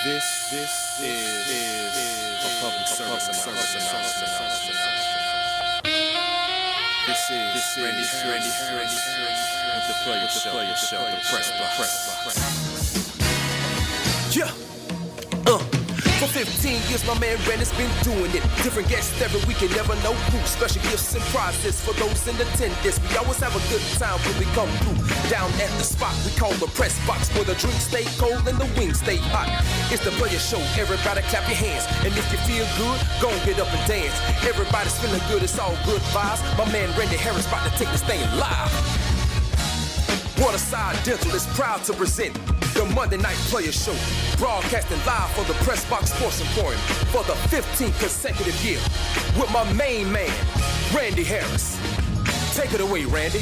This is a public service announcement. This is Randy with the Player Show, the Press Box. Yeah. For 15 years, my man Randy's been doing it. Different guests every week, and never know who. Special gifts and prizes for those in attendance. We always have a good time when we come through. Down at the spot we call the Press Box, where the drinks stay cold and the wings stay hot. It's the Player Show. Everybody clap your hands, and if you feel good, go and get up and dance. Everybody's feeling good. It's all good vibes. My man Randy Harris about to take this thing live. Waterside Dental is proud to present the Monday Night Player Show, broadcasting live for the Press Box Sports Emporium for the 15th consecutive year with my main man, Randy Harris. Take it away, Randy.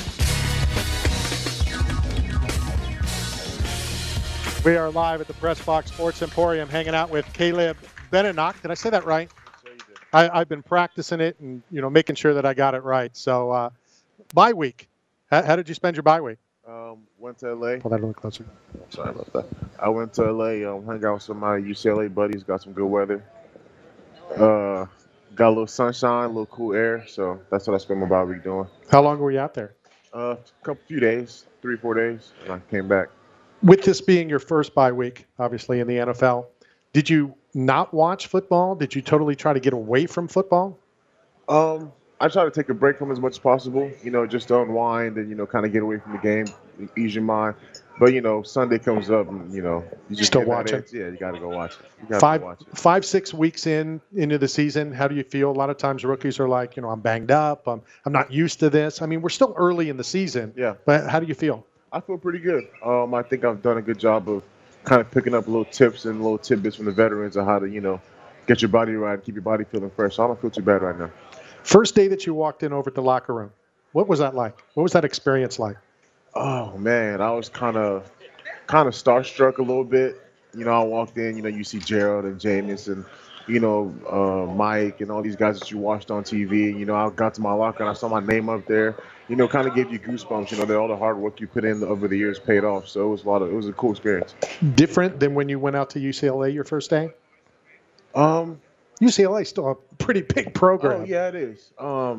We are live at the Press Box Sports Emporium, hanging out with Caleb Benenoch. Did I say that right? I've been practicing it and making sure that I got it right. So, bye week. How did you spend your bye week? Went to LA. Pull that a little closer. Sorry about that. I went to LA, hung out with some of my UCLA buddies, got some good weather. Got a little sunshine, a little cool air, so that's what I spent my bye week doing. How long were you out there? Few days, 3-4 days, and I came back. With this being your first bye week, obviously in the NFL, did you not watch football? Did you totally try to get away from football? I try to take a break from as much as possible, just to unwind and, kind of get away from the game, ease your mind. But, Sunday comes up and, you just still watch it. Yeah, you got to go watch it. You gotta go watch it. 5-6 weeks into the season, how do you feel? A lot of times rookies are like, I'm banged up. I'm not used to this. I mean, we're still early in the season. Yeah. But how do you feel? I feel pretty good. I think I've done a good job of kind of picking up little tips and little tidbits from the veterans on how to, get your body right, keep your body feeling fresh. So I don't feel too bad right now. First day that you walked in over at the locker room, what was that like? What was that experience like? Oh, man, I was kind of starstruck a little bit. I walked in, you see Gerald and Jameis and, Mike and all these guys that you watched on TV. I got to my locker and I saw my name up there. Kind of gave you goosebumps. That all the hard work you put in over the years paid off. So it was a cool experience. Different than when you went out to UCLA your first day? UCLA is still a pretty big program. Oh, yeah, it is.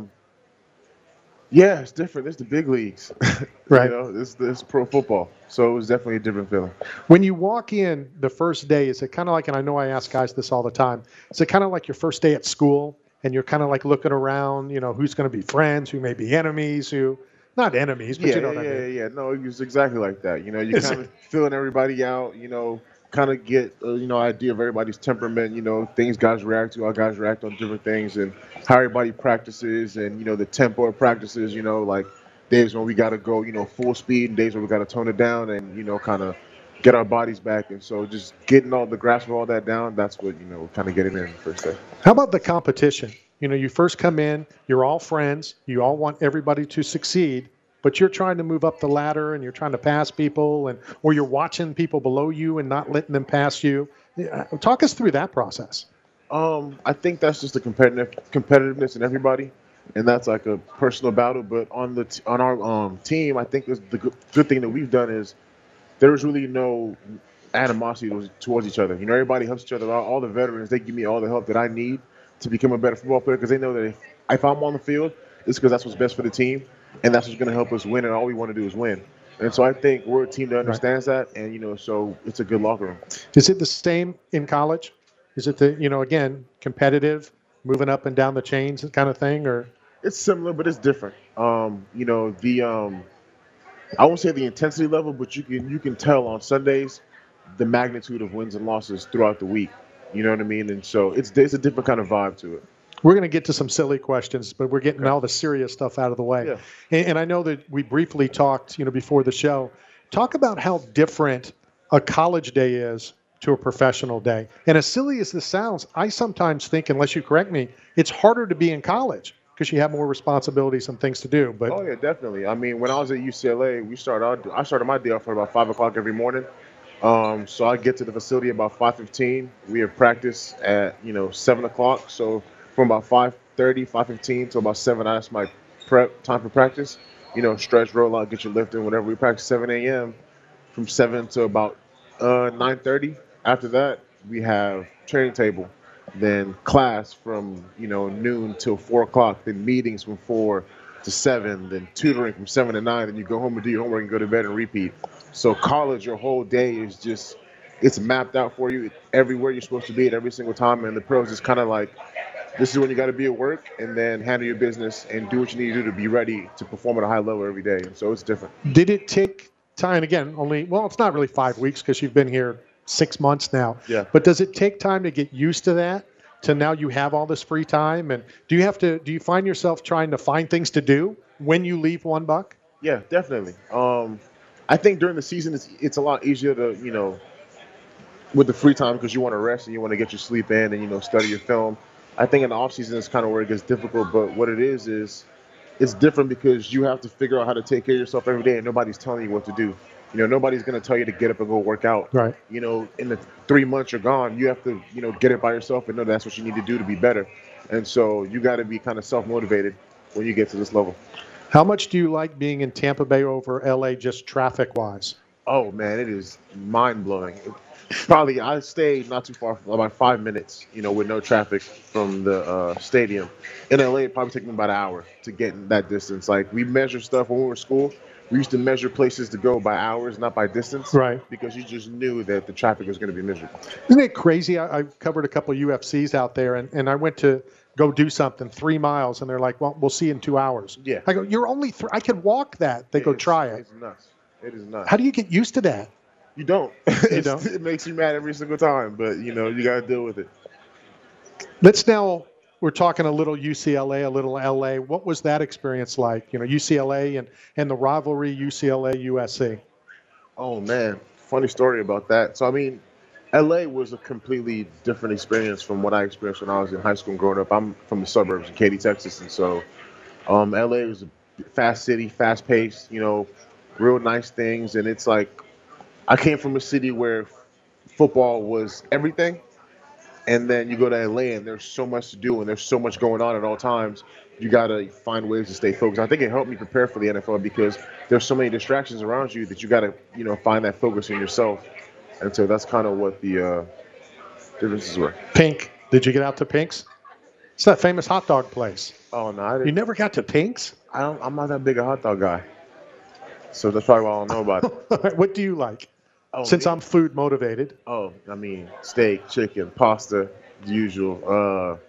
Yeah, it's different. It's the big leagues. Right. It's pro football. So it was definitely a different feeling. When you walk in the first day, is it kind of like, and I know I ask guys this all the time, is it kind of like your first day at school and you're kind of like looking around, who's going to be friends, who may be enemies, not enemies, but you know what I mean. Yeah. No, it was exactly like that. You're kind of filling everybody out, kind of get idea of everybody's temperament, things guys react to, how guys react on different things, and how everybody practices, and the tempo of practices, like days when we got to go full speed and days when we got to tone it down and kind of get our bodies back. And so just getting all the grasp of all that down, that's what kind of getting in the first day. How about the competition? You first come in, you're all friends, you all want everybody to succeed, but you're trying to move up the ladder and you're trying to pass people, or you're watching people below you and not letting them pass you. Talk us through that process. I think that's just the competitiveness in everybody, and that's like a personal battle. But on our team, I think the good thing that we've done is there's really no animosity towards each other. Everybody helps each other out. All the veterans, they give me all the help that I need to become a better football player, because they know that if I'm on the field, it's because that's what's best for the team. And that's what's going to help us win, and all we want to do is win. And so I think we're a team that understands that, and, so it's a good locker room. Is it the same in college? Is it again, competitive, moving up and down the chains kind of thing, or? It's similar, but it's different. I won't say the intensity level, but you can tell on Sundays the magnitude of wins and losses throughout the week. You know what I mean? And so it's a different kind of vibe to it. We're going to get to some silly questions, but we're getting all the serious stuff out of the way. Yeah. And I know that we briefly talked, before the show. Talk about how different a college day is to a professional day. And as silly as this sounds, I sometimes think, unless you correct me, it's harder to be in college because you have more responsibilities and things to do. But oh, yeah, definitely. I mean, when I was at UCLA, I started my day off at about 5 o'clock every morning. So I get to the facility about 5:15. We have practice at, 7 o'clock. So from about 5:30, 5:15 to about 7, that's my prep time for practice. Stretch, roll out, get your lifting, whatever. We practice 7 a.m. From 7 to about 9:30. After that, we have training table, then class from noon till 4 o'clock, then meetings from 4 to 7, then tutoring from 7 to 9. Then you go home and do your homework and go to bed and repeat. So college, your whole day is just it's mapped out for you everywhere you're supposed to be at every single time. And the pros is kind of like this is when you got to be at work and then handle your business and do what you need to do to be ready to perform at a high level every day. And so it's different. Did it take time? Again, it's not really 5 weeks because you've been here 6 months now. Yeah. But does it take time to get used to that? To now you have all this free time, and do you find yourself trying to find things to do when you leave One Buck? Yeah, definitely. I think during the season it's a lot easier to with the free time because you want to rest and you want to get your sleep in and study your film. I think in the off season is kind of where it gets difficult, but what it is it's different because you have to figure out how to take care of yourself every day and nobody's telling you what to do. Nobody's going to tell you to get up and go work out. Right. In the 3 months you're gone, you have to, get it by yourself and know that's what you need to do to be better. And so you got to be kind of self-motivated when you get to this level. How much do you like being in Tampa Bay over LA just traffic-wise? Oh, man, it is mind-blowing. Probably, I stayed not too far, about 5 minutes, with no traffic from the stadium. In LA, it probably took me about an hour to get in that distance. Like, we measure stuff when we were in school. We used to measure places to go by hours, not by distance. Right. Because you just knew that the traffic was going to be miserable. Isn't it crazy? I covered a couple of UFCs out there, and I went to go do something 3 miles, and they're like, well, we'll see you in 2 hours. Yeah. I go, you're only I could walk that. They go, try it. It's nuts. It is nuts. How do you get used to that? You don't. You don't? It makes you mad every single time, but, you got to deal with it. We're talking a little UCLA, a little LA. What was that experience like? UCLA and the rivalry UCLA-USC. Oh, man. Funny story about that. So, LA was a completely different experience from what I experienced when I was in high school and growing up. I'm from the suburbs of Katy, Texas. And so LA was a fast city, fast paced, real nice things. And it's like I came from a city where football was everything. And then you go to LA and there's so much to do and there's so much going on at all times. You got to find ways to stay focused. I think it helped me prepare for the NFL because there's so many distractions around you that you got to, find that focus in yourself. And so that's kind of what the differences were. Pink. Did you get out to Pink's? It's that famous hot dog place. Oh, no, I didn't. You never got to Pink's? I'm not that big a hot dog guy. So that's probably why I don't know about it. What do you like? Oh, Since I'm food motivated. Oh, steak, chicken, pasta, the usual,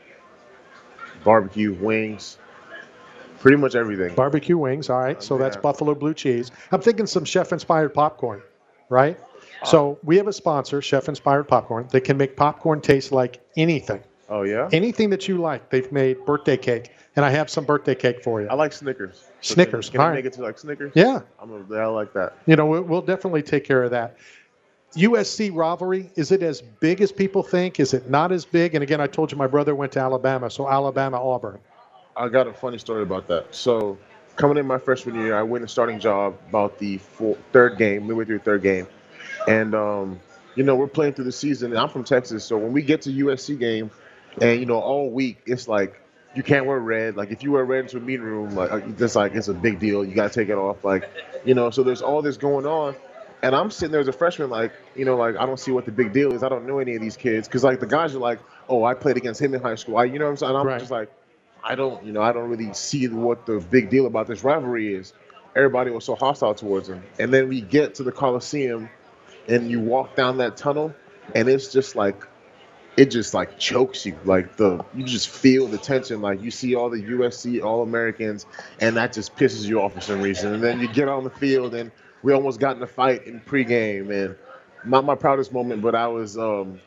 barbecue, wings, pretty much everything. Barbecue wings, all right. So that's buffalo blue cheese. I'm thinking some chef-inspired popcorn, right? So we have a sponsor, Chef-Inspired Popcorn. They can make popcorn taste like anything. Oh, yeah? Anything that you like. They've made birthday cake, and I have some birthday cake for you. I like Snickers. So Snickers. Can I make it to like Snickers? Yeah. I like that. We'll definitely take care of that. USC rivalry, is it as big as people think? Is it not as big? And again, I told you my brother went to Alabama, so Alabama-Auburn. I got a funny story about that. So coming in my freshman year, I win a starting job about the third game, midway through the third game. And, we're playing through the season, and I'm from Texas, so when we get to USC game, and, all week, it's like, you can't wear red. Like, if you wear red into a meeting room, it's a big deal. You got to take it off. So there's all this going on. And I'm sitting there as a freshman, I don't see what the big deal is. I don't know any of these kids. Because, the guys are like, oh, I played against him in high school. You know what I'm saying? And I'm just like, I don't really see what the big deal about this rivalry is. Everybody was so hostile towards him. And then we get to the Coliseum, and you walk down that tunnel, and it's just it just chokes you. You just feel the tension. You see all the USC All-Americans, and that just pisses you off for some reason. And then you get on the field, and we almost got in a fight in pregame. And not my proudest moment, but I was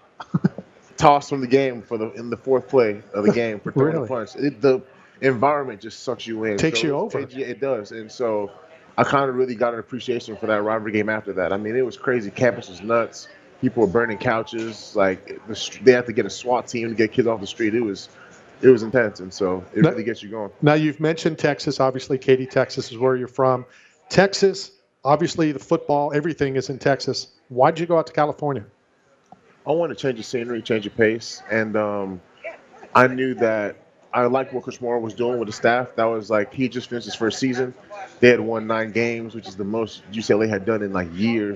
tossed from the game in the fourth play of the game for throwing a punch. The environment just sucks you in. Takes you over. It does. And so I kind of really got an appreciation for that rivalry game after that. It was crazy. Campus was nuts. People were burning couches. They had to get a SWAT team to get kids off the street. It was intense, and so it really gets you going. Now, you've mentioned Texas. Obviously, Katy, Texas is where you're from. Texas, obviously, the football, everything is in Texas. Why did you go out to California? I wanted to change the scenery, change the pace, and I knew that I liked what Coach Moore was doing with the staff. That was he just finished his first season. They had won 9 games, which is the most UCLA had done in years.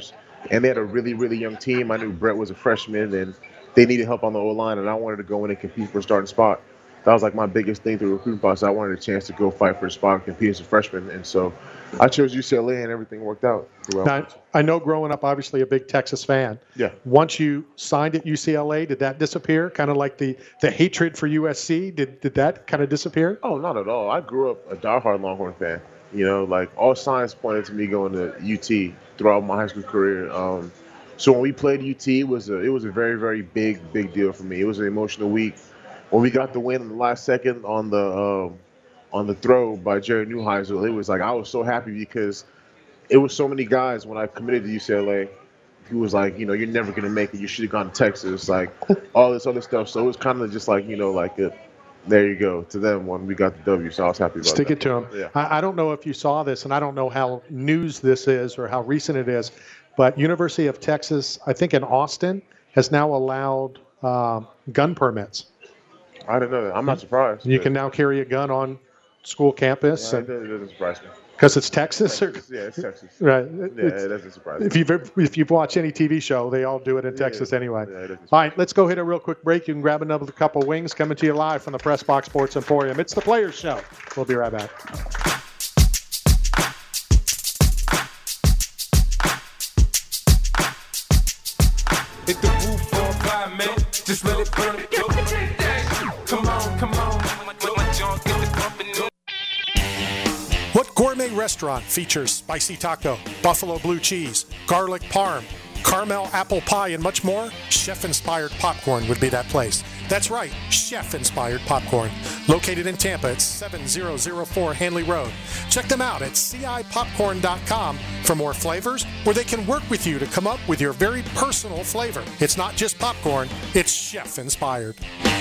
and they had a really, really young team. I knew Brett was a freshman, and they needed help on the O-line, and I wanted to go in and compete for a starting spot. That was like my biggest thing through the recruiting process. I wanted a chance to go fight for a spot and compete as a freshman, and so I chose UCLA, and everything worked out. Now, I know growing up, obviously a big Texas fan. Yeah. Once you signed at UCLA, did that disappear? Kind of like the hatred for USC, did that kind of disappear? Oh, not at all. I grew up a diehard Longhorn fan. You know, like all signs pointed to me going to UT throughout my high school career. So when we played UT, it was a very, very big deal for me. It was an emotional week. When we got the win in the last second on the throw by Jerry Neuheisel, it was like I was so happy because it was so many guys when I committed to UCLA who was like, you know, you're never going to make it. You should have gone to Texas, like all this other stuff. So it was kind of just like, you know, like there you go to them when we got the W. So I was happy about Stick that. it to them. Yeah. I don't know if you saw this, and I don't know how news this is or how recent it is, but University of Texas, I think in Austin, has now allowed gun permits. I didn't know that. I'm not surprised. You can now carry a gun on school campus. Yeah, it doesn't surprise me. Because it's Texas? Yeah, it's Texas. Right. Yeah, it doesn't surprise me. If you've watched any TV show, they all do it in Texas anyway. Yeah, it doesn't All right, let's go hit a real quick break. You can grab another couple wings coming to you live from the Press Box Sports Emporium. It's the Players Show. We'll be right back. Hit the roof for a fire, man. Just let it burn. Come on. With my junk, get the pumping. What gourmet restaurant features spicy taco, buffalo blue cheese, garlic parm, caramel apple pie, and much more? Chef-inspired popcorn would be that place. That's right, chef-inspired popcorn. Located in Tampa at 7004 Hanley Road. Check them out at cipopcorn.com for more flavors, where they can work with you to come up with your very personal flavor. It's not just popcorn, it's chef-inspired.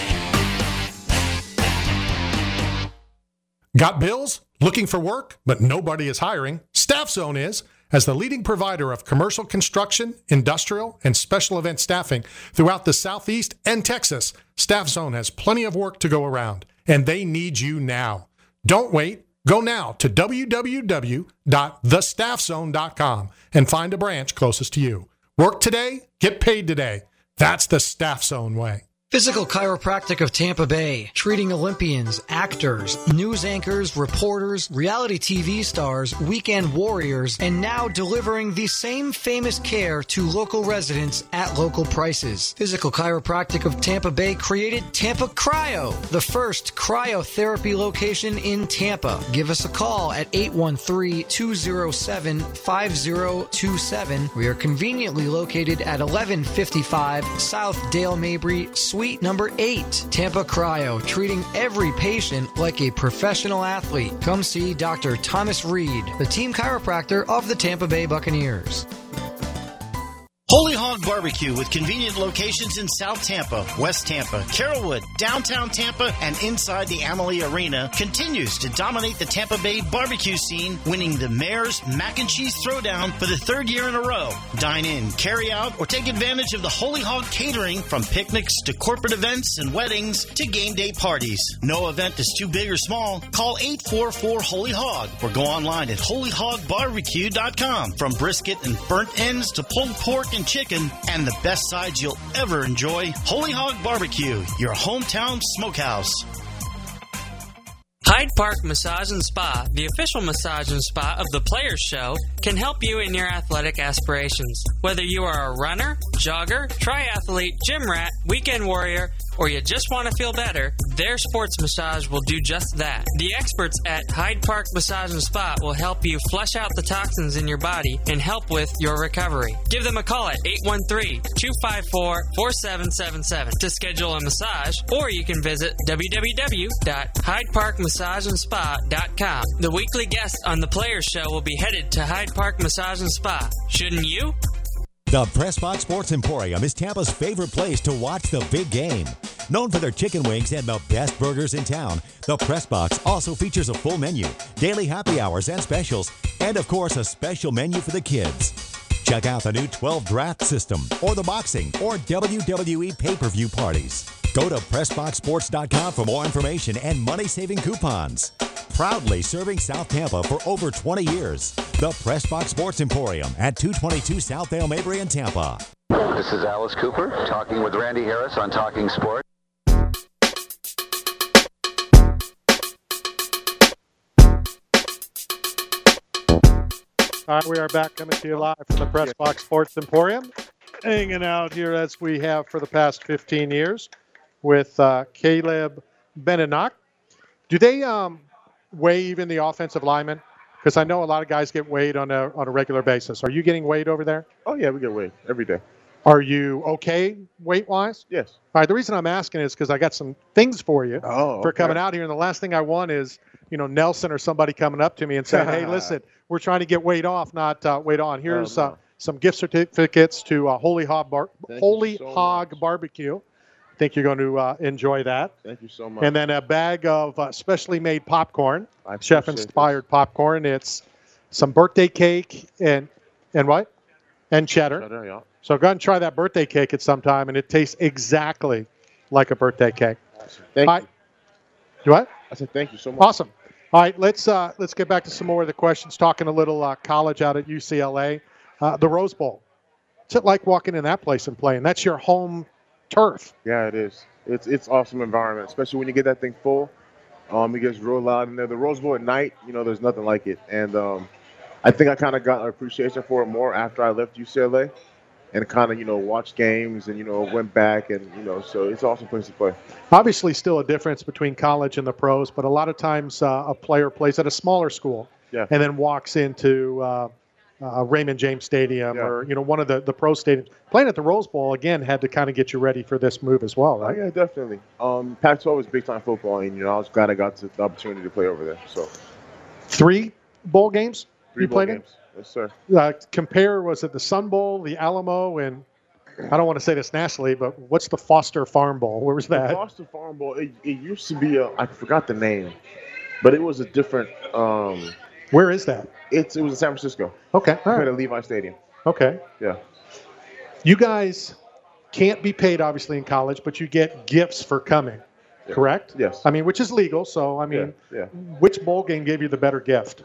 Got bills? Looking for work, but nobody is hiring? Staff Zone is. As the leading provider of commercial construction, industrial, and special event staffing throughout the Southeast and Texas, Staff Zone has plenty of work to go around, and they need you now. Don't wait. Go now to www.thestaffzone.com and find a branch closest to you. Work today, get paid today. That's the Staff Zone way. Physical Chiropractic of Tampa Bay, treating Olympians, actors, news anchors, reporters, reality TV stars, weekend warriors, and now delivering the same famous care to local residents at local prices. Physical Chiropractic of Tampa Bay created Tampa Cryo, the first cryotherapy location in Tampa. Give us a call at 813-207-5027. We are conveniently located at 1155 South Dale Mabry, Suite number 8. Tampa Cryo, treating every patient like a professional athlete. Come see Dr. Thomas Reed, the team chiropractor of the Tampa Bay Buccaneers. Holy Hog Barbecue with convenient locations in South Tampa, West Tampa, Carrollwood, downtown Tampa, and inside the Amalie Arena continues to dominate the Tampa Bay barbecue scene, winning the Mayor's Mac and Cheese Throwdown for the 3rd year in a row. Dine in, carry out, or take advantage of the Holy Hog catering from picnics to corporate events and weddings to game day parties. No event is too big or small. Call 844-HOLY-HOG or go online at holyhogbarbecue.com. From brisket and burnt ends to pulled pork and chicken, and the best sides you'll ever enjoy. Holy Hog Barbecue, your hometown smokehouse. Hyde Park Massage and Spa, the official massage and spa of the Players Show, can help you in your athletic aspirations. Whether you are a runner, jogger, triathlete, gym rat, weekend warrior, or you just want to feel better, their sports massage will do just that. The experts at Hyde Park Massage and Spa will help you flush out the toxins in your body and help with your recovery. Give them a call at 813-254-4777 to schedule a massage, or you can visit www.hydeparkmassageandspa.com. The weekly guest on the Players Show will be headed to Hyde Park Massage and Spa. Shouldn't you? The Press Box Sports Emporium is Tampa's favorite place to watch the big game. Known for their chicken wings and the best burgers in town, the Press Box also features a full menu, daily happy hours and specials, and of course a special menu for the kids. Check out the new 12 draft system, or the boxing or WWE pay-per-view parties. Go to PressBoxSports.com for more information and money-saving coupons. proudly serving South Tampa for over 20 years. The Pressbox Sports Emporium at 222 South El Mabry in Tampa. This is Alice Cooper talking with Randy Harris on Talking Sports. All right, we are back coming to you live from the Pressbox Sports Emporium. Hanging out here as we have for the past 15 years with Caleb Benenoch. Do they weigh even the offensive linemen? Because I know a lot of guys get weighed on a regular basis. Are you getting weighed over there? Oh, yeah, we get weighed every day. Are you okay weight-wise? Yes. All right, the reason I'm asking is because I got some things for you for coming okay. out here. And the last thing I want is, Nelson or somebody coming up to me and saying, hey, listen, we're trying to get weight off, not weight on. Here's some gift certificates to Holy Hog Barbecue. I think you're going to enjoy that. Thank you so much. And then a bag of specially made popcorn, chef-inspired popcorn. It's some birthday cake and what? And cheddar. Cheddar, yeah. So go ahead and try that birthday cake at some time, and it tastes exactly like a birthday cake. Awesome. Thank you. What? I said thank you so much. Awesome. All right, let's get back to some more of the questions. Talking a little college out at UCLA, the Rose Bowl. What's it like walking in that place and playing? That's your home turf. Yeah, it is. It's awesome environment, especially when you get that thing full. It gets real loud in there. The Rose Bowl at night, there's nothing like it. And I think I kind of got an appreciation for it more after I left UCLA. And kind of, watched games and, went back and, so it's an awesome place to play. Obviously still a difference between college and the pros, but a lot of times a player plays at a smaller school and then walks into Raymond James Stadium or, one of the pro stadiums. Playing at the Rose Bowl, again, had to kind of get you ready for this move as well, right? Oh, yeah, definitely. Pac-12 is big-time football, and, I was glad I got the opportunity to play over there. So 3 bowl games you played games. Yes, sir. Compare, was it the Sun Bowl, the Alamo, and I don't want to say this nationally, but what's the Foster Farm Bowl? Where was that? The Foster Farm Bowl, it used to be I forgot the name, but it was a different. Where is that? It was in San Francisco. Okay. All right. At Levi Stadium. Okay. Yeah. You guys can't be paid, obviously, in college, but you get gifts for coming, correct? Yes. I mean, which is legal, so, I mean, yeah. Which bowl game gave you the better gift?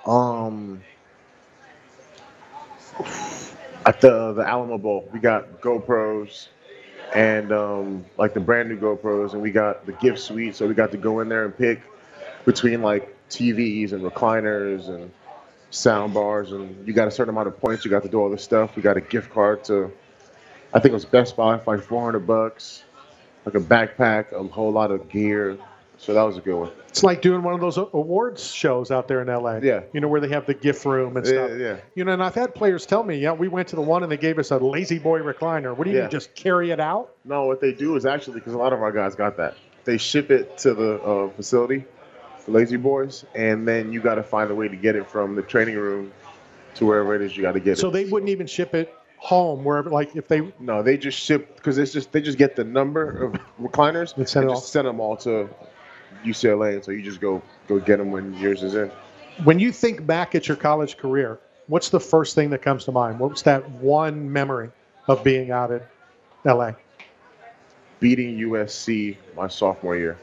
At the Alamo Bowl, we got GoPros and like the brand new GoPros, and we got the gift suite, so we got to go in there and pick between like TVs and recliners and sound bars, and you got a certain amount of points. You got to do all this stuff. We got a gift card to, I think it was Best Buy for like $400, like a backpack, a whole lot of gear. So that was a good one. It's like doing one of those awards shows out there in LA. Yeah. Where they have the gift room and stuff. Yeah. And I've had players tell me, we went to the one and they gave us a Lazy Boy recliner. What do you just carry it out? No, what they do is actually, because a lot of our guys got that, they ship it to the facility, the Lazy Boys, and then you got to find a way to get it from the training room to wherever it is you got to get it. So they wouldn't even ship it home, wherever, like if they. No, they just ship, because they just get the number of recliners and send them all to UCLA, and so you just go get them when yours is in. When you think back at your college career, what's the first thing that comes to mind? What's that one memory of being out at LA? Beating USC my sophomore year.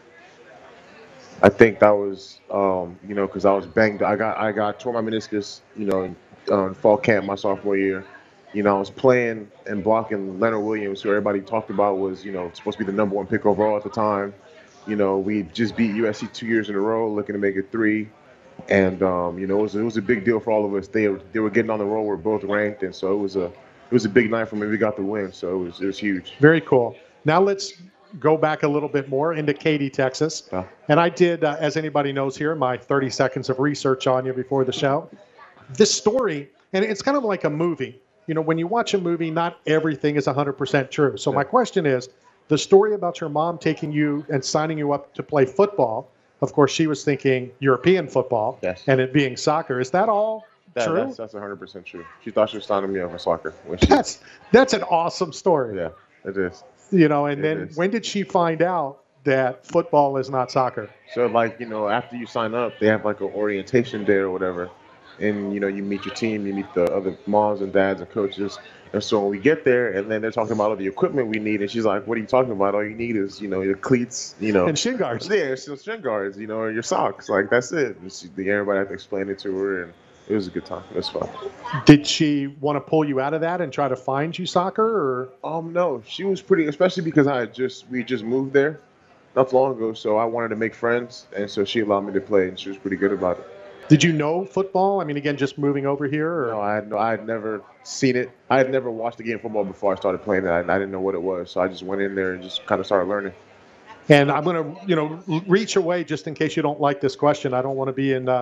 I think that was, because I was banged. I tore my meniscus, in fall camp my sophomore year. I was playing and blocking Leonard Williams, who everybody talked about was, supposed to be the number 1 pick overall at the time. We just beat USC 2 years in a row, looking to make it 3. And, it was a big deal for all of us. They were getting on the roll. We're both ranked. And so it was a big night for me. We got the win. So it was huge. Very cool. Now let's go back a little bit more into Katy, Texas. And I did, as anybody knows here, my 30 seconds of research on you before the show. This story, and it's kind of like a movie. When you watch a movie, not everything is 100% true. So my question is, the story about your mom taking you and signing you up to play football, of course, she was thinking European football and it being soccer. Is that all true? That's 100% true. She thought she was signing me up for soccer. That's an awesome story. Yeah, it is. And then when did she find out that football is not soccer? So, after you sign up, they have like an orientation day or whatever. and you meet your team, you meet the other moms and dads and coaches. And so when we get there, and then they're talking about all the equipment we need, and she's like, "What are you talking about? All you need is your cleats, and shin guards. Yeah, it's still shin guards, or your socks. Like that's it." And everybody had to explain it to her, and it was a good time. It was fun. Did she want to pull you out of that and try to find you soccer, or? No, she was pretty, especially because we just moved there not long ago, so I wanted to make friends, and so she allowed me to play, and she was pretty good about it. Did you know football? I mean, again, just moving over here? Or? No, I had never seen it. I had never watched a game of football before I started playing it. I didn't know what it was, so I just went in there and just kind of started learning. And I'm going to, reach away just in case you don't like this question. I don't want to be in,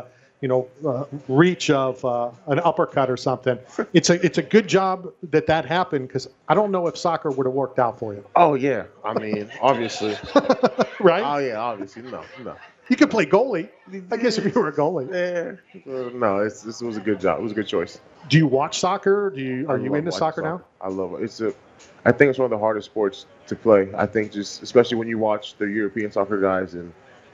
reach of an uppercut or something. It's a good job that happened because I don't know if soccer would have worked out for you. Oh yeah, I mean, obviously. Right? Oh yeah, obviously. No. You could play goalie. I guess if you were a goalie. Yeah. No, this was a good job. It was a good choice. Do you watch soccer? Are you into soccer now? I love it. I think it's one of the hardest sports to play. I think just especially when you watch the European soccer guys, and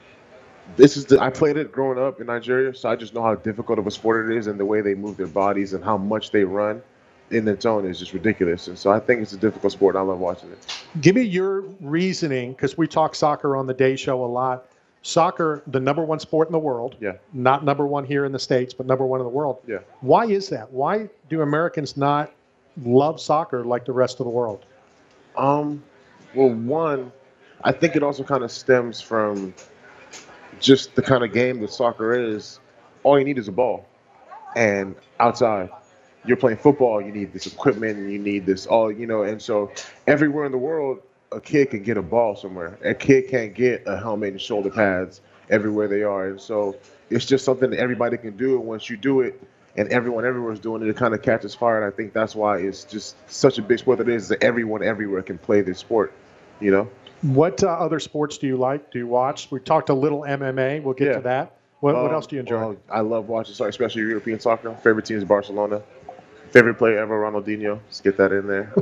I played it growing up in Nigeria, so I just know how difficult of a sport it is, and the way they move their bodies and how much they run in its own is just ridiculous. And so I think it's a difficult sport, and I love watching it. Give me your reasoning, because we talk soccer on the Day Show a lot. Soccer, the number one sport in the world. Yeah. Not number one here in the States, but number one in the world. Yeah. Why is that? Why do Americans not love soccer like the rest of the world? Well, one, I think it also kind of stems from just the kind of game that soccer is. All you need is a ball. And outside, you're playing football, you need this equipment, and you need this and so everywhere in the world, a kid can get a ball somewhere. A kid can't get a helmet and shoulder pads everywhere they are. And so it's just something that everybody can do. And once you do it, and everyone everywhere is doing it, it kind of catches fire. And I think that's why it's just such a big sport that it is, that everyone everywhere can play this sport, What other sports do you like? Do you watch? We talked a little MMA. We'll get to that. What else do you enjoy? Well, I love watching soccer, especially European soccer. Favorite team is Barcelona. Favorite player ever, Ronaldinho. Let's get that in there.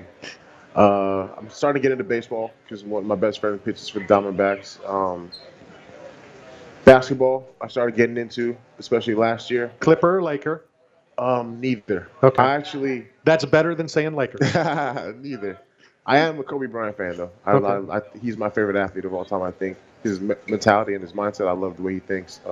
I'm starting to get into baseball because one of my best friends pitches for the Diamondbacks. Basketball, I started getting into, especially last year. Clipper or Laker? Neither. Okay. That's better than saying Lakers. Neither. I am a Kobe Bryant fan, though. Okay. He's my favorite athlete of all time, I think. His mentality and his mindset, I love the way he thinks.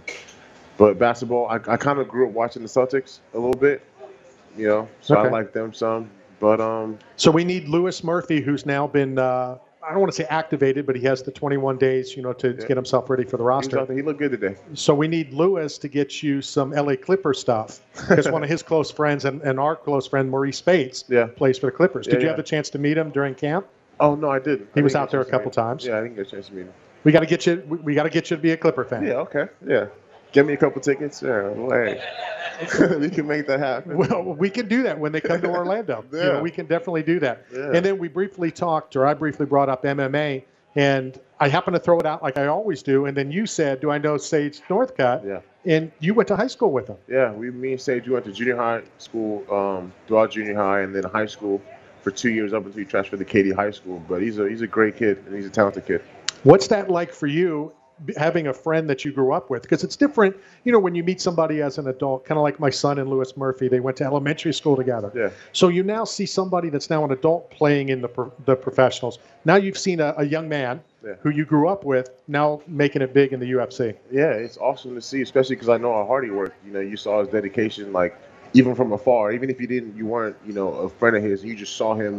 But basketball, I kind of grew up watching the Celtics a little bit, so Okay. I like them some. But So we need Louis Murphy, who's now been, I don't want to say activated, but he has the 21 days, to get himself ready for the roster. he looked good today. So we need Louis to get you some LA Clipper stuff, because one of his close friends and our close friend Maurice Spates plays for the Clippers. Did you have the chance to meet him during camp? Oh no, I didn't. He was out there a couple times. Yeah, I didn't get a chance to meet him. We got to get you. We got to get you to be a Clipper fan. Yeah. Okay. Yeah. Give me a couple tickets. Yeah. Well, hey, we can make that happen. Well, we can do that when they come to Orlando. Yeah. We can definitely do that. Yeah. And then I briefly brought up MMA, and I happened to throw it out like I always do. And then you said, "Do I know Sage Northcutt?" Yeah. And you went to high school with him. Yeah. Me and Sage, we went to junior high school, throughout junior high, and then high school for 2 years up until he transferred to Katy High School. But he's a great kid, and he's a talented kid. What's that like for you, having a friend that you grew up with? Because it's different, when you meet somebody as an adult, kind of like my son and Louis Murphy. They went to elementary school together. Yeah. So you now see somebody that's now an adult playing in the professionals. Now you've seen a young man who you grew up with now making it big in the UFC. Yeah, it's awesome to see, especially because I know how hard he worked. You saw his dedication, like, even from afar. Even if you weren't, a friend of his, you just saw him.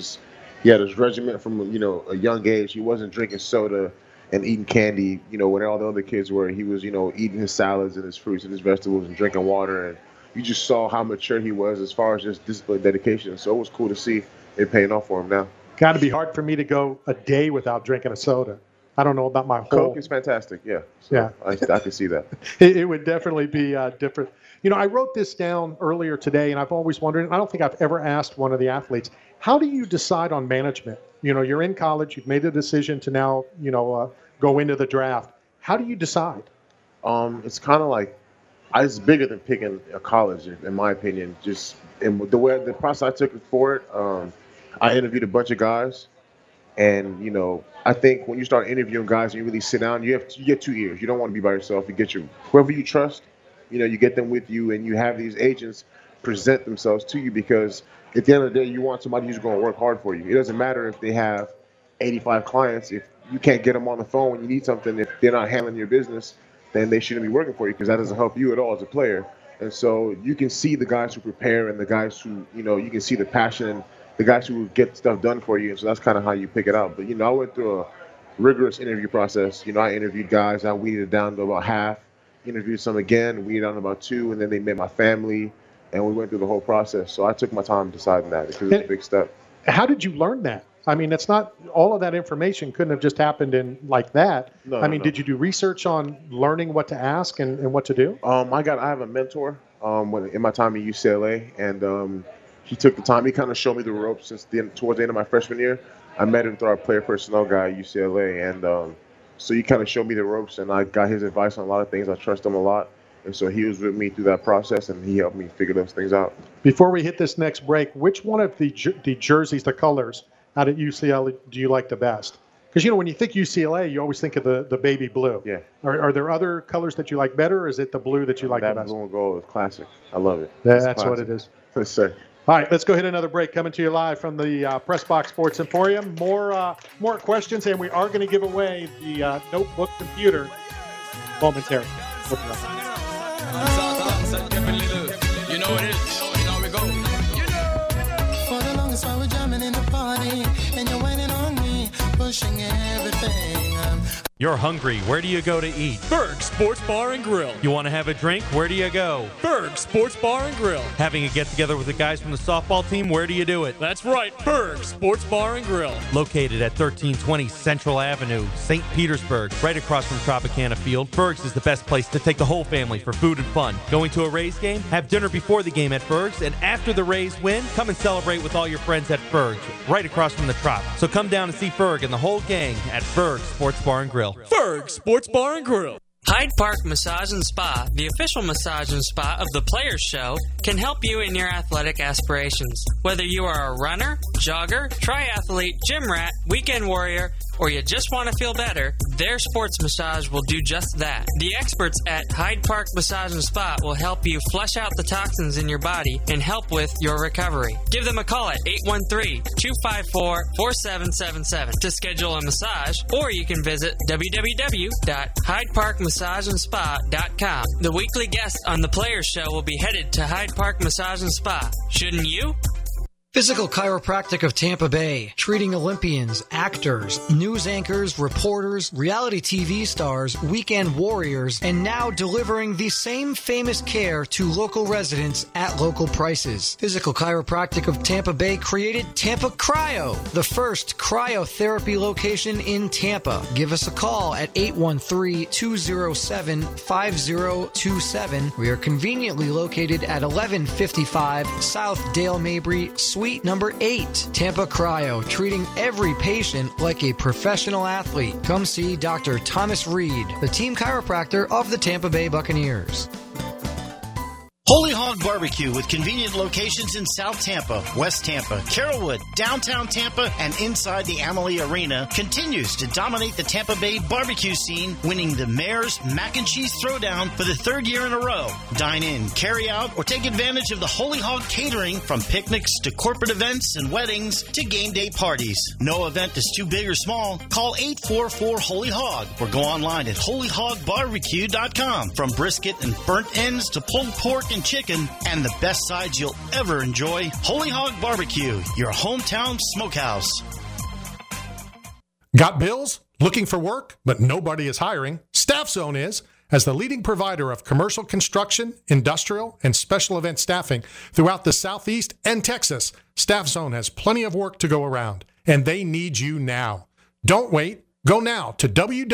He had his regiment from, a young age. He wasn't drinking soda and eating candy, when all the other kids were. He was, eating his salads and his fruits and his vegetables and drinking water. And you just saw how mature he was as far as just discipline, dedication. So it was cool to see it paying off for him now. Got to be hard for me to go a day without drinking a soda. I don't know about my whole... Coke is fantastic, yeah. So yeah. I can see that. It would definitely be different. I wrote this down earlier today, and I've always wondered, and I don't think I've ever asked one of the athletes, how do you decide on management? You're in college, you've made the decision to now, go into the draft. How do you decide? It's kind of like, it's bigger than picking a college, in my opinion. Just in the process I took for it, I interviewed a bunch of guys. And, I think when you start interviewing guys and you really sit down, you get 2 ears. You don't want to be by yourself. You get whoever you trust, you get them with you, and you have these agents present themselves to you, because at the end of the day, you want somebody who's going to work hard for you. It doesn't matter if they have 85 clients. If you can't get them on the phone when you need something, if they're not handling your business, then they shouldn't be working for you, because that doesn't help you at all as a player. And so you can see the guys who prepare and the guys who, you can see the passion and the guys who get stuff done for you. And so that's kind of how you pick it out. But, I went through a rigorous interview process. I interviewed guys. I weeded it down to about half, interviewed some again, weeded down to about 2, and then they met my family, and we went through the whole process. So I took my time deciding that, because it's a big step. How did you learn that? I mean, it's not all of that information couldn't have just happened in like that. No, did you do research on learning what to ask and what to do? I have a mentor in my time at UCLA, and he took the time. He kind of showed me the ropes towards the end of my freshman year. I met him through our player personnel guy at UCLA, and so he kind of showed me the ropes, and I got his advice on a lot of things. I trust him a lot, and so he was with me through that process, and he helped me figure those things out. Before we hit this next break, which one of the jerseys, the colors out at UCLA, do you like the best? Because, when you think UCLA, you always think of the baby blue. Yeah. Are there other colors that you like better, or is it the blue that you like the best? That blue and gold is classic. I love it. That's what it is. Yes, sir. All right, let's go hit another break. Coming to you live from the Press Box Sports Emporium. More questions, and we are going to give away the notebook computer momentarily. You know what it is. Now we go. For the longest while we're jamming in the party, and you're waiting on me, pushing everything. You're hungry. Where do you go to eat? Berg Sports Bar and Grill. You want to have a drink? Where do you go? Berg Sports Bar and Grill. Having a get-together with the guys from the softball team? Where do you do it? That's right, Berg Sports Bar and Grill. Located at 1320 Central Avenue, St. Petersburg, right across from Tropicana Field, Berg's is the best place to take the whole family for food and fun. Going to a Rays game? Have dinner before the game at Berg's, and after the Rays win, come and celebrate with all your friends at Berg's, right across from the Trop. So come down and see Berg and the whole gang at Berg Sports Bar and Grill. Berg Sports Bar and Grill. Hyde Park Massage and Spa, the official massage and spa of the Players Show, can help you in your athletic aspirations. Whether you are a runner, jogger, triathlete, gym rat, weekend warrior, or you just want to feel better, their sports massage will do just that. The experts at Hyde Park Massage and Spa will help you flush out the toxins in your body and help with your recovery. Give them a call at 813-254-4777 to schedule a massage, or you can visit www.hydeparkmassageandspa.com. The weekly guest on the Players Show will be headed to Hyde Park Massage and Spa. Shouldn't you? Physical Chiropractic of Tampa Bay, treating Olympians, actors, news anchors, reporters, reality TV stars, weekend warriors, and now delivering the same famous care to local residents at local prices. Physical Chiropractic of Tampa Bay created Tampa Cryo, the first cryotherapy location in Tampa. Give us a call at 813-207-5027. We are conveniently located at 1155 South Dale Mabry, Suite number 8, Tampa Cryo, treating every patient like a professional athlete. Come see Dr. Thomas Reed, the team chiropractor of the Tampa Bay Buccaneers. Holy Hog Barbecue with convenient locations in South Tampa, West Tampa, Carrollwood, downtown Tampa, and inside the Amalie Arena continues to dominate the Tampa Bay barbecue scene, winning the Mayor's Mac and Cheese Throwdown for the 3rd year in a row. Dine in, carry out, or take advantage of the Holy Hog catering, from picnics to corporate events and weddings to game day parties. No event is too big or small. Call 844-HOLY-HOG or go online at holyhogbarbecue.com. From brisket and burnt ends to pulled pork and chicken, and the best sides you'll ever enjoy, Holy Hog Barbecue, your hometown smokehouse. Got bills? Looking for work, but nobody is hiring? Staff Zone is. As the leading provider of commercial construction, industrial, and special event staffing throughout the Southeast and Texas, Staff Zone has plenty of work to go around, and they need you now. Don't wait. Go now to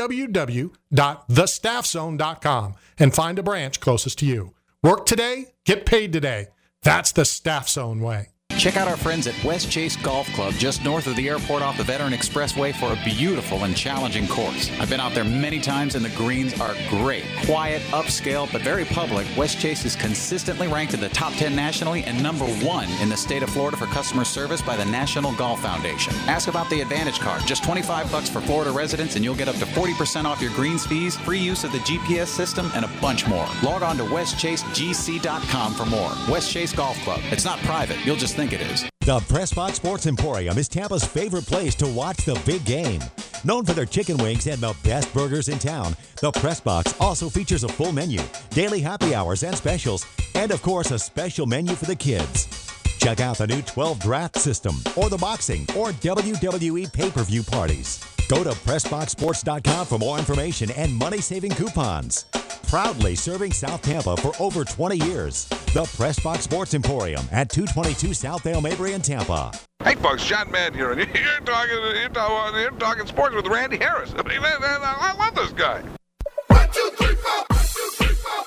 www.thestaffzone.com and find a branch closest to you. Work today, get paid today. That's the Staff Zone way. Check out our friends at West Chase Golf Club just north of the airport off the Veteran Expressway for a beautiful and challenging course. I've been out there many times and the greens are great. Quiet, upscale, but very public, West Chase is consistently ranked in the top 10 nationally and number 1 in the state of Florida for customer service by the National Golf Foundation. Ask about the Advantage Card, just $25 for Florida residents and you'll get up to 40% off your greens fees, free use of the GPS system, and a bunch more. Log on to westchasegc.com for more. West Chase Golf Club. It's not private. You'll just think it is. The Pressbox Sports Emporium is Tampa's favorite place to watch the big game. Known for their chicken wings and the best burgers in town, the Pressbox also features a full menu, daily happy hours and specials, and of course a special menu for the kids. Check out the new 12 draft system or the boxing or WWE pay-per-view parties. Go to PressboxSports.com for more information and money-saving coupons. Proudly serving South Tampa for over 20 years. The Pressbox Sports Emporium at 222 South Dale Mabry in Tampa. Hey folks, John Madden here, and you're talking sports with Randy Harris. I mean, I love this guy. 1, 2, 3, 4. 1, 2, 3, 4.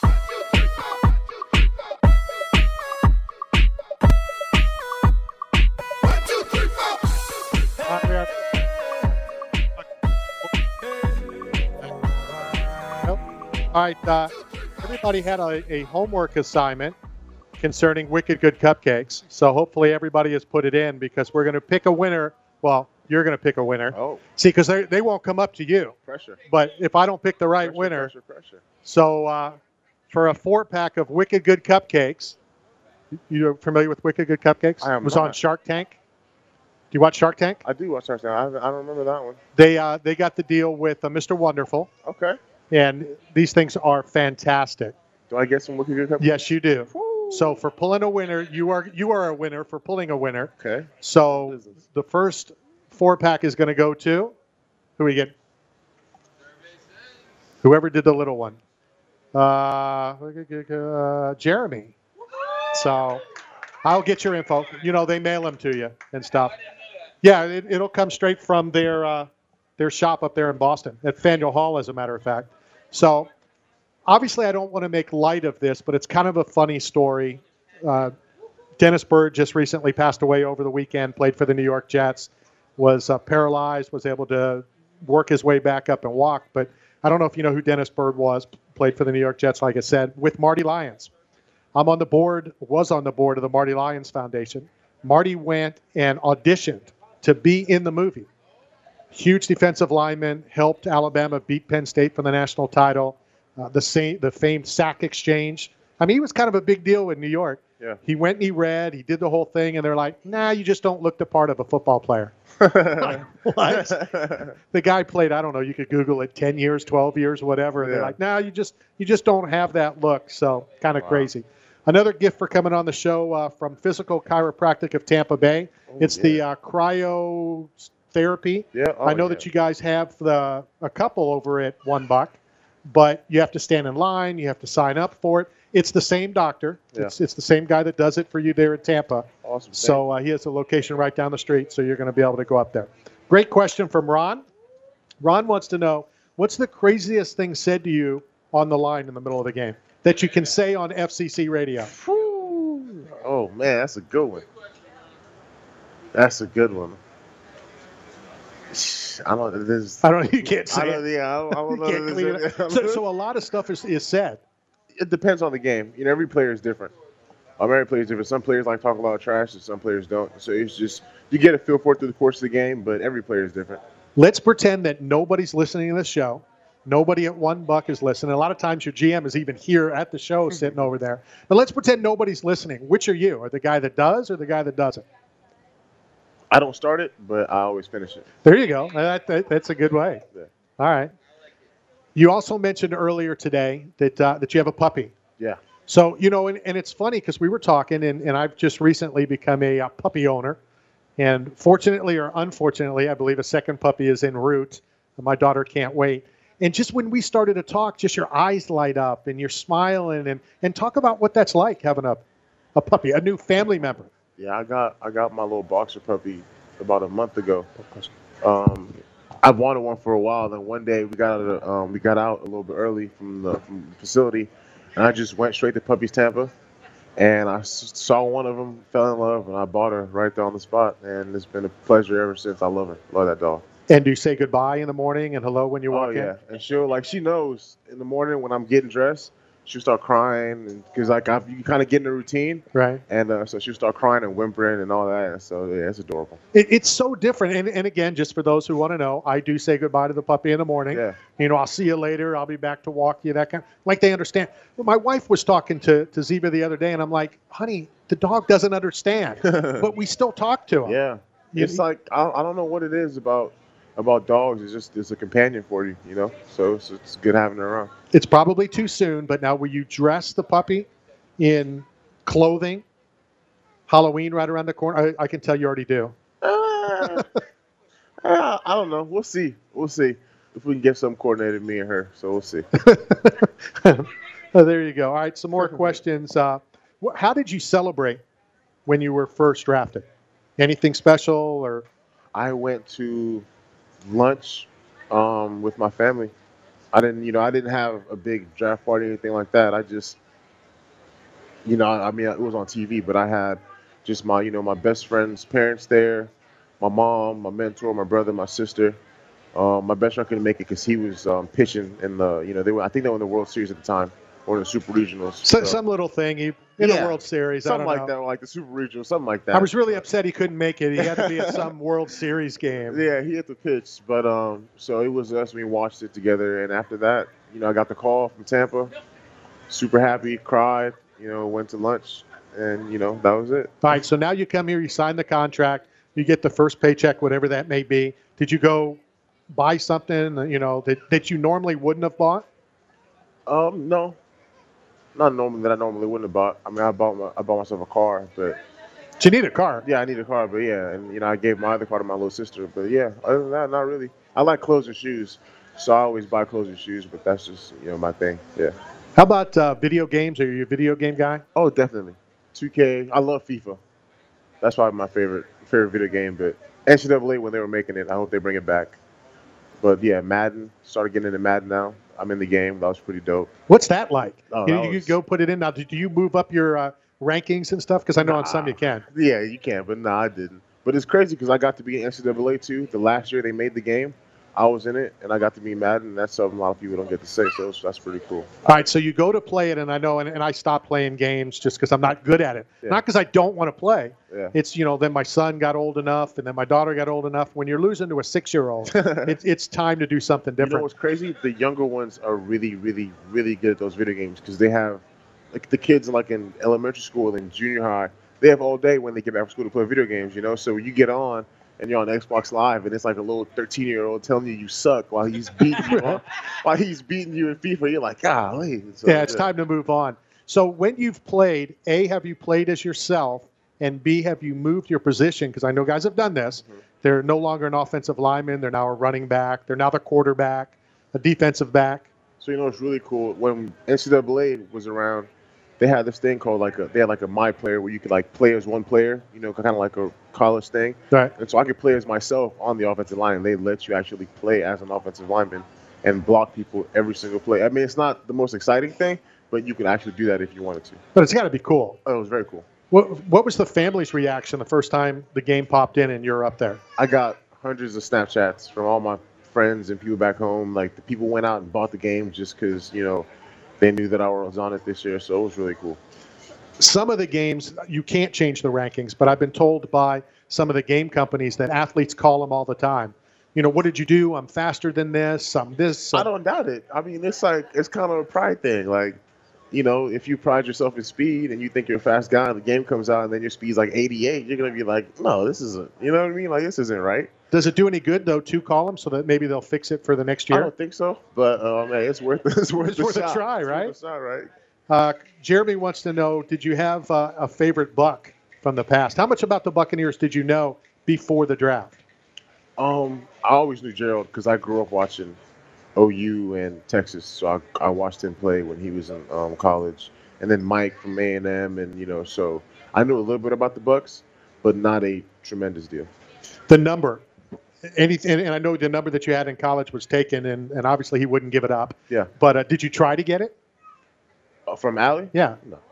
1, 2, 3, 4. All right, everybody had a homework assignment concerning Wicked Good Cupcakes. So hopefully everybody has put it in because we're going to pick a winner. Well, you're going to pick a winner. Oh. See, because they won't come up to you. Pressure. But if I don't pick the right winner. Pressure. So for a 4-pack of Wicked Good Cupcakes, you're familiar with Wicked Good Cupcakes? I am It was not. on Shark Tank. Do you watch Shark Tank? I do watch Shark Tank. I don't remember that one. They got the deal with Mr. Wonderful. Okay. And these things are fantastic. Do I get some Wicked Good Cupcakes? Yes, you do. So for pulling a winner, you are a winner for pulling a winner. Okay. So the first 4-pack is going to go to who we get? Whoever did the little one. Jeremy. So I'll get your info. You know, they mail them to you and stuff. Yeah, it'll come straight from their shop up there in Boston at Faneuil Hall, as a matter of fact. So obviously I don't want to make light of this, but it's kind of a funny story. Dennis Byrd just recently passed away over the weekend, played for the New York Jets, was paralyzed, was able to work his way back up and walk. But I don't know if you know who Dennis Byrd was, played for the New York Jets, like I said, with Marty Lyons. I'm on the board, was on the board of the Marty Lyons Foundation. Marty went and auditioned to be in the movie. Huge defensive lineman, helped Alabama beat Penn State for the national title. The famed sack exchange. I mean, he was kind of a big deal in New York. Yeah. He went and he read, he did the whole thing, and they're like, nah, you just don't look the part of a football player. Like, what? The guy played, I don't know, you could Google it, 10 years, 12 years, whatever. And they're like, nah, you just don't have that look. So kind of crazy. Another gift for coming on the show from Physical Chiropractic of Tampa Bay. It's the cryotherapy. Yeah. I know that you guys have a couple over at $1, but you have to stand in line. You have to sign up for it. It's the same doctor. Yeah. It's the same guy that does it for you there in Tampa. Awesome. So he has a location right down the street, so you're going to be able to go up there. Great question from Ron. Ron wants to know, what's the craziest thing said to you on the line in the middle of the game that you can say on FCC radio? Oh, man, that's a good one. That's a good one. I don't know. You can't say it. Yeah, I don't know. So a lot of stuff is said. It depends on the game. You know, every player is different. Every player is different. Some players like talk a lot of trash, and some players don't. So it's just, you get a feel for it through the course of the game, but every player is different. Let's pretend that nobody's listening to this show. Nobody at $1 is listening. A lot of times your GM is even here at the show sitting over there. But let's pretend nobody's listening. Which are you? Are the guy that does or the guy that doesn't? I don't start it, but I always finish it. There you go. That's a good way. Yeah. All right. You also mentioned earlier today that you have a puppy. Yeah. So, you know, and it's funny because we were talking, and I've just recently become a puppy owner. And fortunately or unfortunately, I believe a second puppy is en route. My daughter can't wait. And just when we started to talk, just your eyes light up and you're smiling and talk about what that's like having a puppy, a new family member. Yeah, I got my little boxer puppy about a month ago. I've wanted one for a while. Then one day we got out a little bit early from the facility, and I just went straight to Puppies Tampa, And I saw one of them, fell in love, and I bought her right there on the spot. And it's been a pleasure ever since. I love her. Love that dog. And do you say goodbye in the morning and hello when you walk in? Oh, yeah. And she knows in the morning when I'm getting dressed, she'll start crying. Because, you kind of get in a routine. Right. And so she'll start crying and whimpering and all that. And so, yeah, it's adorable. It's so different. And again, just for those who want to know, I do say goodbye to the puppy in the morning. Yeah. I'll see you later. I'll be back to walk you, that kind of, like they understand. Well, my wife was talking to Ziva the other day, and I'm like, honey, the dog doesn't understand. But we still talk to him. Yeah. It's like, I don't know what it is about dogs. It's a companion for you, So it's good having her around. It's probably too soon, but now will you dress the puppy in clothing? Halloween right around the corner? I can tell you already do. I don't know. We'll see. We'll see if we can get something coordinated, me and her. So we'll see. Oh, there you go. All right, some more questions. How did you celebrate when you were first drafted? Anything special? Or I went to lunch with my family. I didn't have a big draft party or anything like that. I just, it was on TV, but I had just my best friend's parents there, my mom, my mentor, my brother, my sister. My best friend couldn't make it because he was pitching in the, I think they were in the World Series at the time, or in the Super Regionals. Some little thing in the World Series. Something I don't like know. that, like the Super Regional, something like that. I was really upset he couldn't make it. He had to be at some World Series game. Yeah, he had to pitch. But so it was us. We watched it together. And after that, I got the call from Tampa. Super happy, cried, went to lunch. And, that was it. All right, so now you come here, you sign the contract, you get the first paycheck, whatever that may be. Did you go buy something, that you normally wouldn't have bought? No. Not normally that I normally wouldn't have bought. I mean, I bought myself a car, but you need a car. Yeah, I need a car, but yeah, and I gave my other car to my little sister. But yeah, other than that, not really. I like clothes and shoes, so I always buy clothes and shoes. But that's just my thing. Yeah. How about video games? Are you a video game guy? Oh, definitely. 2K. I love FIFA. That's probably my favorite video game. But NCAA, when they were making it, I hope they bring it back. But yeah, Madden. Started getting into Madden now. I'm in the game. That was pretty dope. What's that like? Oh, you go put it in now. Do you move up your rankings and stuff? Because I know on some you can. Yeah, you can, but no, I didn't. But it's crazy because I got to be in NCAA too. The last year they made the game, I was in it, and I got to be Madden. And that's something a lot of people don't get to say, so that's pretty cool. All right, so you go to play it, and I know, and I stopped playing games just because I'm not good at it. Yeah. Not because I don't want to play. Yeah. It's, then my son got old enough, and then my daughter got old enough. When you're losing to a 6-year-old, it's time to do something different. You know what's crazy? The younger ones are really, really, really good at those video games because they have, like the kids like in elementary school and junior high, they have all day when they get back from school to play video games, so you get on, and you're on Xbox Live, and it's like a little 13-year-old telling you suck while he's beating you in FIFA. You're like, golly. So, yeah, it's time to move on. So when you've played, A, have you played as yourself, and B, have you moved your position? Because I know guys have done this. Mm-hmm. They're no longer an offensive lineman. They're now a running back. They're now the quarterback, a defensive back. So it's really cool. When NCAA was around, they had this thing called they had a My Player where you could play as one player, kind of like a college thing. Right. And so I could play as myself on the offensive line, and they let you actually play as an offensive lineman and block people every single play. I mean, it's not the most exciting thing, but you can actually do that if you wanted to. But it's got to be cool. Oh, it was very cool. What was the family's reaction the first time the game popped in and you're up there? I got hundreds of Snapchats from all my friends and people back home. The people went out and bought the game just because, they knew that I was on it this year, so it was really cool. Some of the games, you can't change the rankings, but I've been told by some of the game companies that athletes call them all the time. What did you do? I'm faster than this. I'm this. I don't doubt it. I mean, it's kind of a pride thing. If you pride yourself in speed and you think you're a fast guy and the game comes out and then your speed's 88, you're going to be like, no, this isn't, you know what I mean? This isn't right. Does it do any good, though, to call them so that maybe they'll fix it for the next year? I don't think so, but it's worth a try, right? It's worth a shot, right? Jeremy wants to know, did you have a favorite Buck from the past? How much about the Buccaneers did you know before the draft? I always knew Gerald because I grew up watching OU and Texas, so I watched him play when he was in college. And then Mike from A&M, and, so I knew a little bit about the Bucs, but not a tremendous deal. The number. And I know the number that you had in college was taken, and obviously he wouldn't give it up. Yeah. But did you try to get it? From Allie? Yeah. No.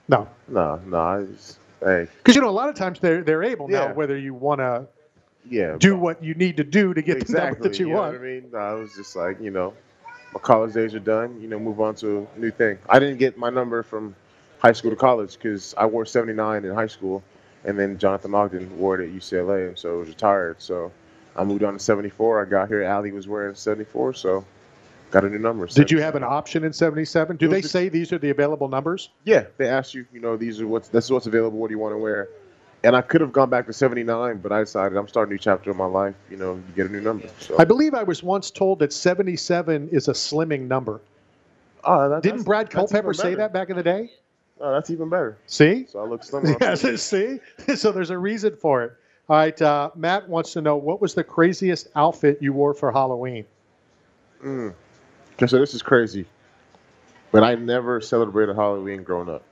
No. I just, hey. Because, a lot of times they're able Yeah. now, whether you want to Yeah. do what you need to do to get the number that you know want. what I mean? No, I was just like, my college days are done. Move on to a new thing. I didn't get my number from high school to college because I wore 79 in high school, and then Jonathan Ogden wore it at UCLA, and so I was retired. So I moved on to 74. I got here. Allie was wearing 74, so got a new number. Did you have an option in 77? Do It was they just- say these are the available numbers? Yeah, they asked you, this is what's available. What do you want to wear? And I could have gone back to 79, but I decided I'm starting a new chapter of my life. You get a new number. So. I believe I was once told that 77 is a slimming number. Didn't Brad Culpepper say that back in the day? Oh, that's even better. See? So I look slimmer. Yes, see? So there's a reason for it. All right, Matt wants to know, what was the craziest outfit you wore for Halloween? Okay, so this is crazy, but I never celebrated Halloween growing up.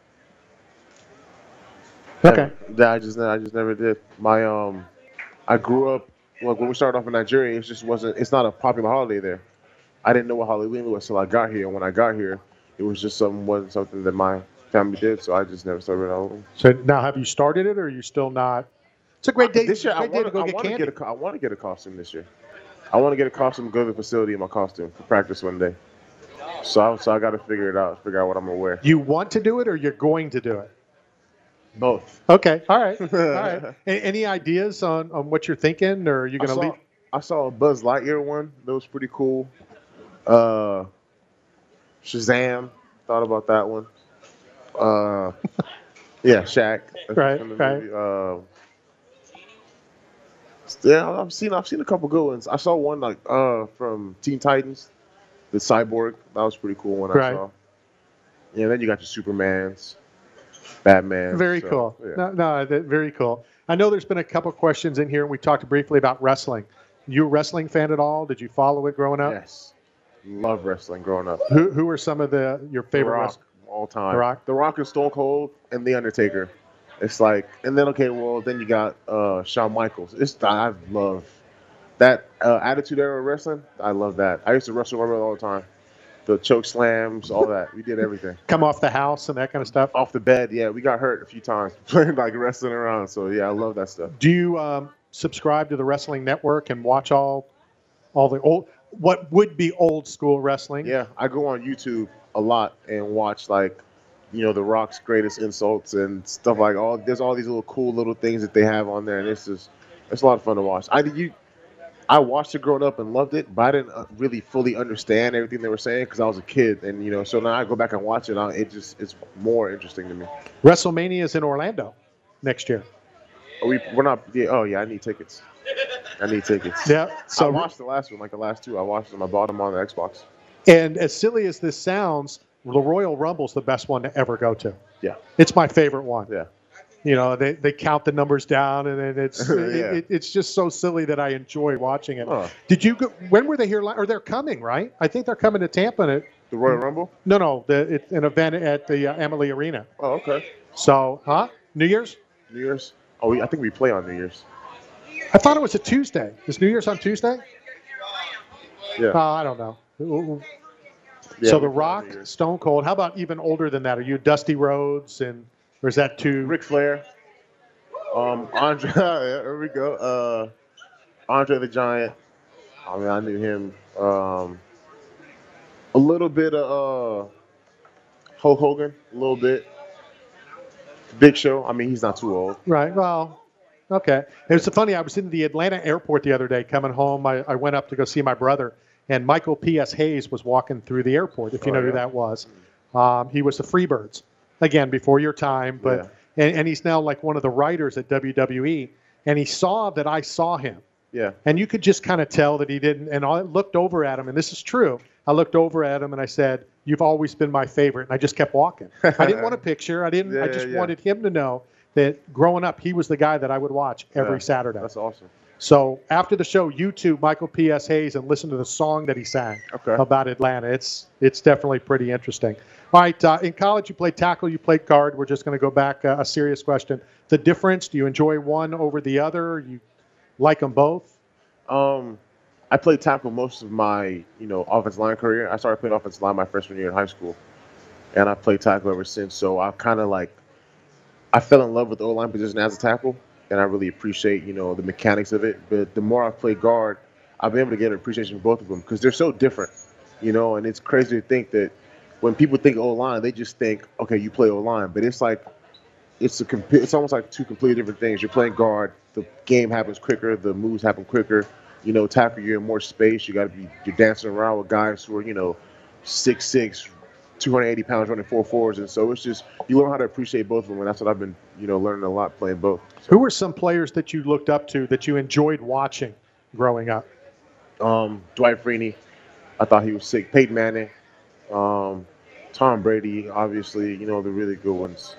Okay. I just never did. I grew up when we started off in Nigeria. It's not a popular holiday there. I didn't know what Halloween was until I got here. And when I got here, it was just wasn't something that my family did. So I just never celebrated Halloween. So now, have you started it, or are you still not? It's a great day. This year, I great day to go get want candy. to get a costume this year. I want to get a costume, go to the facility in my costume for practice one day. So I got to figure out what I'm gonna wear. You want to do it, or you're going to do it? Both. Okay. All right. All right. Any ideas on what you're thinking, or are you going to leave? I saw a Buzz Lightyear one. That was pretty cool. Shazam. Thought about that one. Yeah, Shaq. Right. From the Right. movie. Yeah, I've seen a couple good ones. I saw one from Teen Titans, the Cyborg. That was a pretty cool one. I Right. saw. Yeah, then you got your Supermans, Batman. Very so, cool. Yeah. No, very cool. I know there's been a couple questions in here, and we talked briefly about wrestling. You a wrestling fan at all? Did you follow it growing up? Yes. Love wrestling growing up. Who are some of your favorite The Rock, wrestlers? all time. The Rock? The Rock and Stone Cold and The Undertaker. It's like, and then then you got Shawn Michaels. I love that Attitude Era wrestling. I love that. I used to wrestle my brother all the time. The choke slams, all that. We did everything. Come off the house and that kind of stuff? Off the bed, yeah. We got hurt a few times playing wrestling around. So yeah, I love that stuff. Do you subscribe to the Wrestling Network and watch all the what would be old school wrestling? Yeah, I go on YouTube a lot and watch The Rock's greatest insults and stuff there's all these little cool little things that they have on there, and it's a lot of fun to watch. I watched it growing up and loved it, but I didn't really fully understand everything they were saying because I was a kid, and so now I go back and watch it. It's more interesting to me. WrestleMania is in Orlando next year. We're not. Yeah, oh yeah, I need tickets. Yeah. So I watched the last one, the last two. I watched them. I bought them on the Xbox. And as silly as this sounds, the Royal Rumble's the best one to ever go to. Yeah. It's my favorite one. Yeah. They count the numbers down, and then it's Yeah. it's just so silly that I enjoy watching it. Huh. Did you go? When were they here? Or they're coming, right? I think they're coming to Tampa. The Royal Rumble? No. It's an event at the Amalie Arena. Oh, okay. So, New Year's? New Year's? Oh, I think we play on New Year's. I thought it was a Tuesday. Is New Year's on Tuesday? Yeah. I don't know. Yeah, So we The play on Rock, New Year's. Stone Cold. How about even older than that? Are you Dusty Rhodes or is that too? Ric Flair. Andre. There we go. Andre the Giant. I mean, I knew him. A little bit of Hulk Hogan. A little bit. Big Show. I mean, he's not too old. Right. Well, okay. It was funny. I was in the Atlanta airport the other day coming home. I went up to go see my brother, and Michael P.S. Hayes was walking through the airport, if you know who that was. He was the Freebirds, again, before your time. But and he's now like one of the writers at WWE, and he saw that I saw him. Yeah. And you could just kind of tell that he didn't. And I looked over at him, and this is true. I looked over at him, and I said, "You've always been my favorite." And I just kept walking. I didn't want a picture. I just wanted him to know that growing up, he was the guy that I would watch every Saturday. That's awesome. So after the show, YouTube Michael P.S. Hayes and listen to the song that he sang about Atlanta. It's definitely pretty interesting. All right, in college you played tackle, you played guard. We're just going to go back a serious question. The difference, do you enjoy one over the other? You like them both? I played tackle most of my, offensive line career. I started playing offensive line my freshman year in high school, and I played tackle ever since. So I've kind of I fell in love with the O-line position as a tackle, and I really appreciate, the mechanics of it. But the more I play guard, I've been able to get an appreciation for both of them because they're so different, and it's crazy to think that when people think O-line, they just think, okay, you play O-line. But it's like, it's almost like two completely different things. You're playing guard, the game happens quicker, the moves happen quicker. Tackle, you're in more space. You're dancing around with guys who are, 6'6", 280 pounds running 4.4s. And so it's just, you learn how to appreciate both of them. And that's what I've been, learning a lot playing both. So. Who were some players that you looked up to that you enjoyed watching growing up? Dwight Freeney. I thought he was sick. Peyton Manning. Tom Brady, obviously, the really good ones.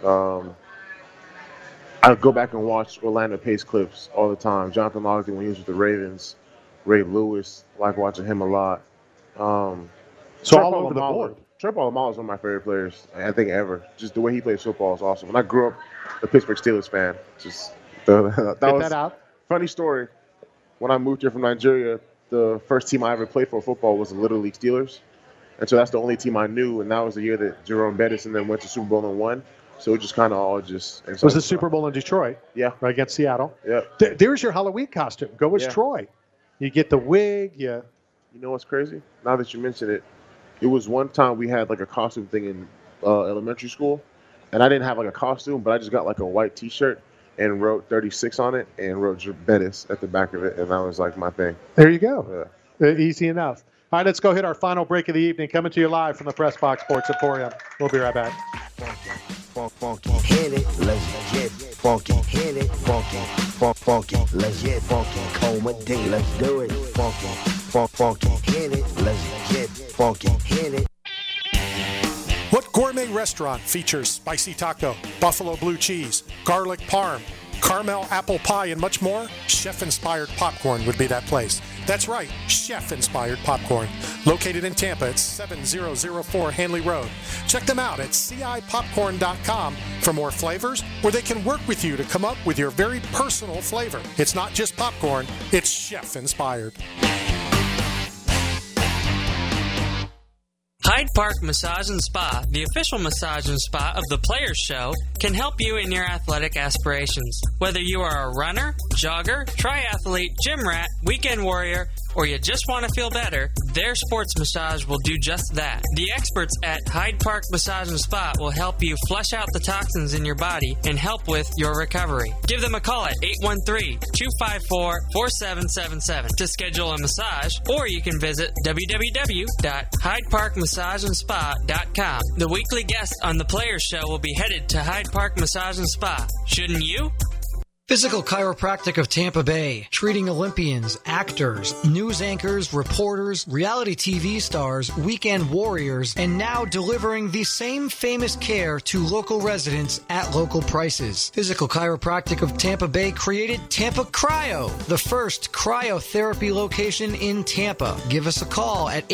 I go back and watch Orlando Pace clips all the time. Jonathan Lockton when he was with the Ravens. Ray Lewis, like watching him a lot. So all over the board. Troy Polamalu is one of my favorite players, I think, ever. Just the way he plays football is awesome. When I grew up a Pittsburgh Steelers fan, that out. Funny story. When I moved here from Nigeria, the first team I ever played for football was the Little League Steelers. And so that's the only team I knew, and that was the year that Jerome Bettis and then went to Super Bowl and won. So it just kind of all just... It was the Super Bowl in Detroit. Yeah. Right against Seattle. Yeah. There's your Halloween costume. Go as Troy. You get the wig. You know what's crazy? Now that you mention it, it was one time we had like a costume thing in elementary school, and I didn't have like a costume, but I just got like a white T-shirt and wrote 36 on it and wrote Bettis at the back of it, and that was like my thing. There you go. Yeah. Easy enough. All right, let's go hit our final break of the evening. Coming to you live from the Press Box Sports Emporium. We'll be right back. Funky, hit it, let's get funky, hit it, funky, let's get funky, Coma D, let's do it, funky, hit it, let's get funky, hit it. What gourmet restaurant features spicy taco, buffalo blue cheese, garlic parm, caramel apple pie, and much more? Chef-inspired popcorn would be that place. That's right, chef-inspired popcorn. Located in Tampa at 7004 Hanley Road. Check them out at cipopcorn.com for more flavors, where they can work with you to come up with your very personal flavor. It's not just popcorn, it's chef-inspired. Hyde Park Massage and Spa, the official massage and spa of the Players Show, can help you in your athletic aspirations. Whether you are a runner, jogger, triathlete, gym rat, weekend warrior, or you just want to feel better, their sports massage will do just that. The experts at Hyde Park Massage and Spa will help you flush out the toxins in your body and help with your recovery. Give them a call at 813-254-4777 to schedule a massage, or you can visit www.hydeparkmassageandspa.com. The weekly guest on the Players Show will be headed to Hyde Park Massage and Spa. Shouldn't you? Physical Chiropractic of Tampa Bay, treating Olympians, actors, news anchors, reporters, reality TV stars, weekend warriors, and now delivering the same famous care to local residents at local prices. Physical Chiropractic of Tampa Bay created Tampa Cryo, the first cryotherapy location in Tampa. Give us a call at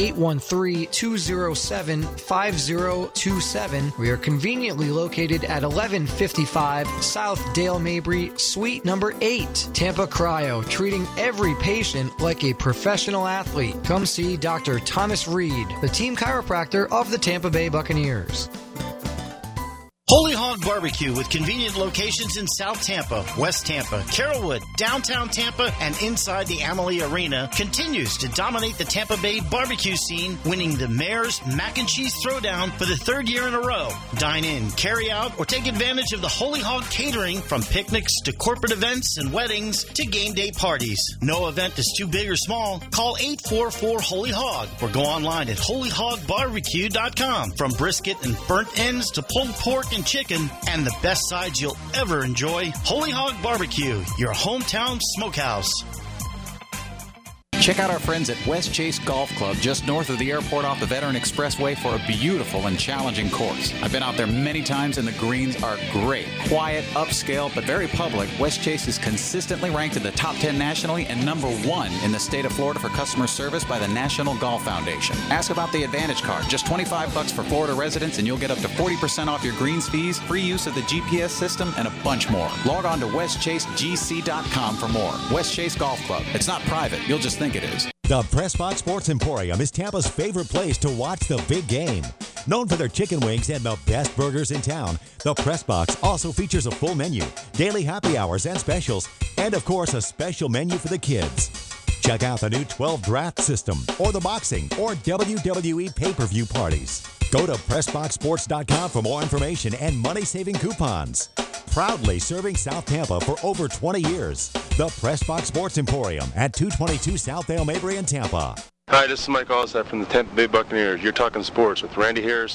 813-207-5027. We are conveniently located at 1155 South Dale Mabry, Suite number 8. Tampa Cryo, treating every patient like a professional athlete. Come see Dr. Thomas Reed, the team chiropractor of the Tampa Bay Buccaneers. Holy Hog Barbecue with convenient locations in South Tampa, West Tampa, Carrollwood, downtown Tampa, and inside the Amalie Arena continues to dominate the Tampa Bay barbecue scene, winning the Mayor's Mac and Cheese Throwdown for the 3rd year in a row. Dine in, carry out, or take advantage of the Holy Hog catering, from picnics to corporate events and weddings to game day parties. No event is too big or small. Call 844-HOLY-HOG or go online at holyhogbarbecue.com. From brisket and burnt ends to pulled pork and chicken, and the best sides you'll ever enjoy. Holy Hog Barbecue, your hometown smokehouse. Check out our friends at West Chase Golf Club, just north of the airport off the Veteran Expressway, for a beautiful and challenging course. I've been out there many times, and the greens are great. Quiet, upscale, but very public. West Chase is consistently ranked in the top 10 nationally and number 1 in the state of Florida for customer service by the National Golf Foundation. Ask about the Advantage Card. Just $25 for Florida residents, and you'll get up to 40% off your greens fees, free use of the GPS system, and a bunch more. Log on to westchasegc.com for more. West Chase Golf Club. It's not private. You'll just think it is. The Press Box Sports Emporium is Tampa's favorite place to watch the big game. Known for their chicken wings and the best burgers in town, the Press Box also features a full menu, daily happy hours and specials, and of course a special menu for the kids. Check out the new 12 draft system or the boxing or WWE pay-per-view parties. Go to PressBoxSports.com for more information and money-saving coupons. Proudly serving South Tampa for over 20 years. The Pressbox Sports Emporium at 222 South Dale Mabry in Tampa. Hi, this is Mike Allstat from the Tampa Bay Buccaneers. You're talking sports with Randy Harris.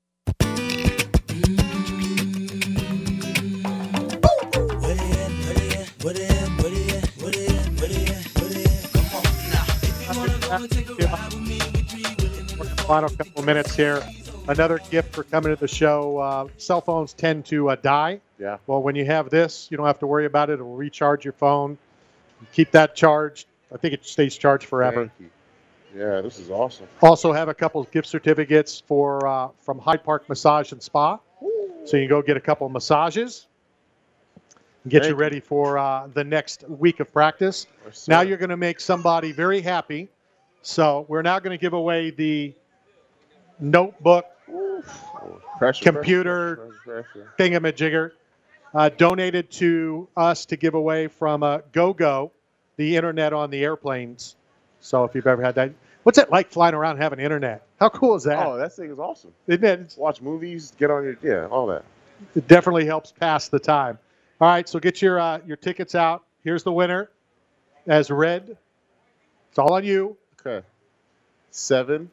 Final couple minutes here. Another gift for coming to the show. Cell phones tend to die. Yeah. Well, when you have this, you don't have to worry about it. It'll recharge your phone. Keep that charged. I think it stays charged forever. Thank you. Yeah, this is awesome. Also have a couple of gift certificates for from Hyde Park Massage and Spa. So you can go get a couple of massages and get you ready for the next week of practice. Now you're going to make somebody very happy. So we're now going to give away the notebook, computer, thingamajigger, donated to us to give away from GoGo, the internet on the airplanes. So if you've ever had that, what's it like flying around and having internet? How cool is that? Oh, that thing is awesome. Isn't it? Watch movies, get on your, all that. It definitely helps pass the time. All right, so get your tickets out. Here's the winner as red. It's all on you. Okay. 7.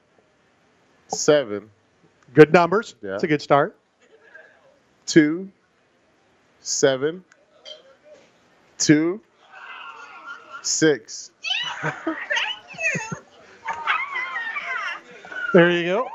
Good numbers. Yeah. It's a good start. 2, 7, 2, 6. There you go.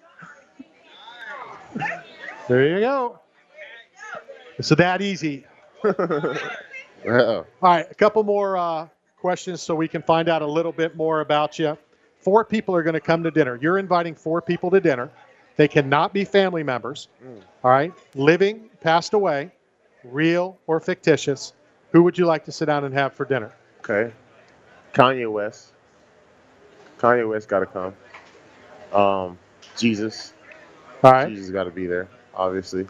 There you go. It's that easy. All right, a couple more questions so we can find out a little bit more about you. 4 people are going to come to dinner. You're inviting 4 people to dinner. They cannot be family members. All right, living, passed away, real or fictitious. Who would you like to sit down and have for dinner? Okay. Kanye West. Kanye West got to come. Jesus. All right. Jesus got to be there, obviously.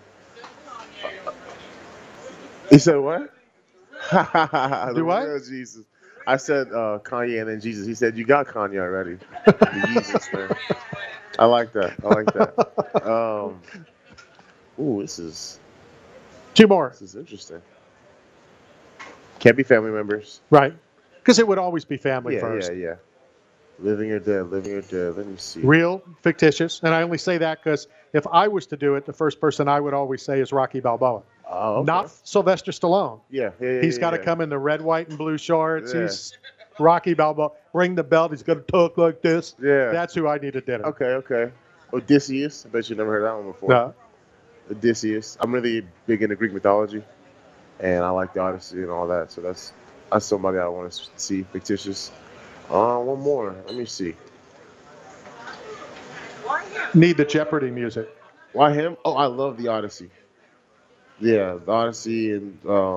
He said what? Do what? Jesus. I said Kanye and then Jesus. He said, you got Kanye already. Jesus, man. I like that. Ooh, this is... 2 more. This is interesting. Can't be family members. Right. Because it would always be family first. Yeah. Living or dead. Let me see. Real, fictitious. And I only say that because if I was to do it, the first person I would always say is Rocky Balboa. Oh, okay. Not Sylvester Stallone. Yeah. He's got to come in the red, white, and blue shorts. Yeah. He's Rocky Balboa. Ring the bell. He's going to talk like this. Yeah. That's who I need at dinner. Okay. Odysseus. I bet you never heard that one before. No. Odysseus. I'm really big into Greek mythology, and I like the Odyssey and all that. So that's somebody I want to see. Fictitious. One more. Let me see. Need the Jeopardy music. Why him? Oh, I love the Odyssey. Yeah, the Odyssey and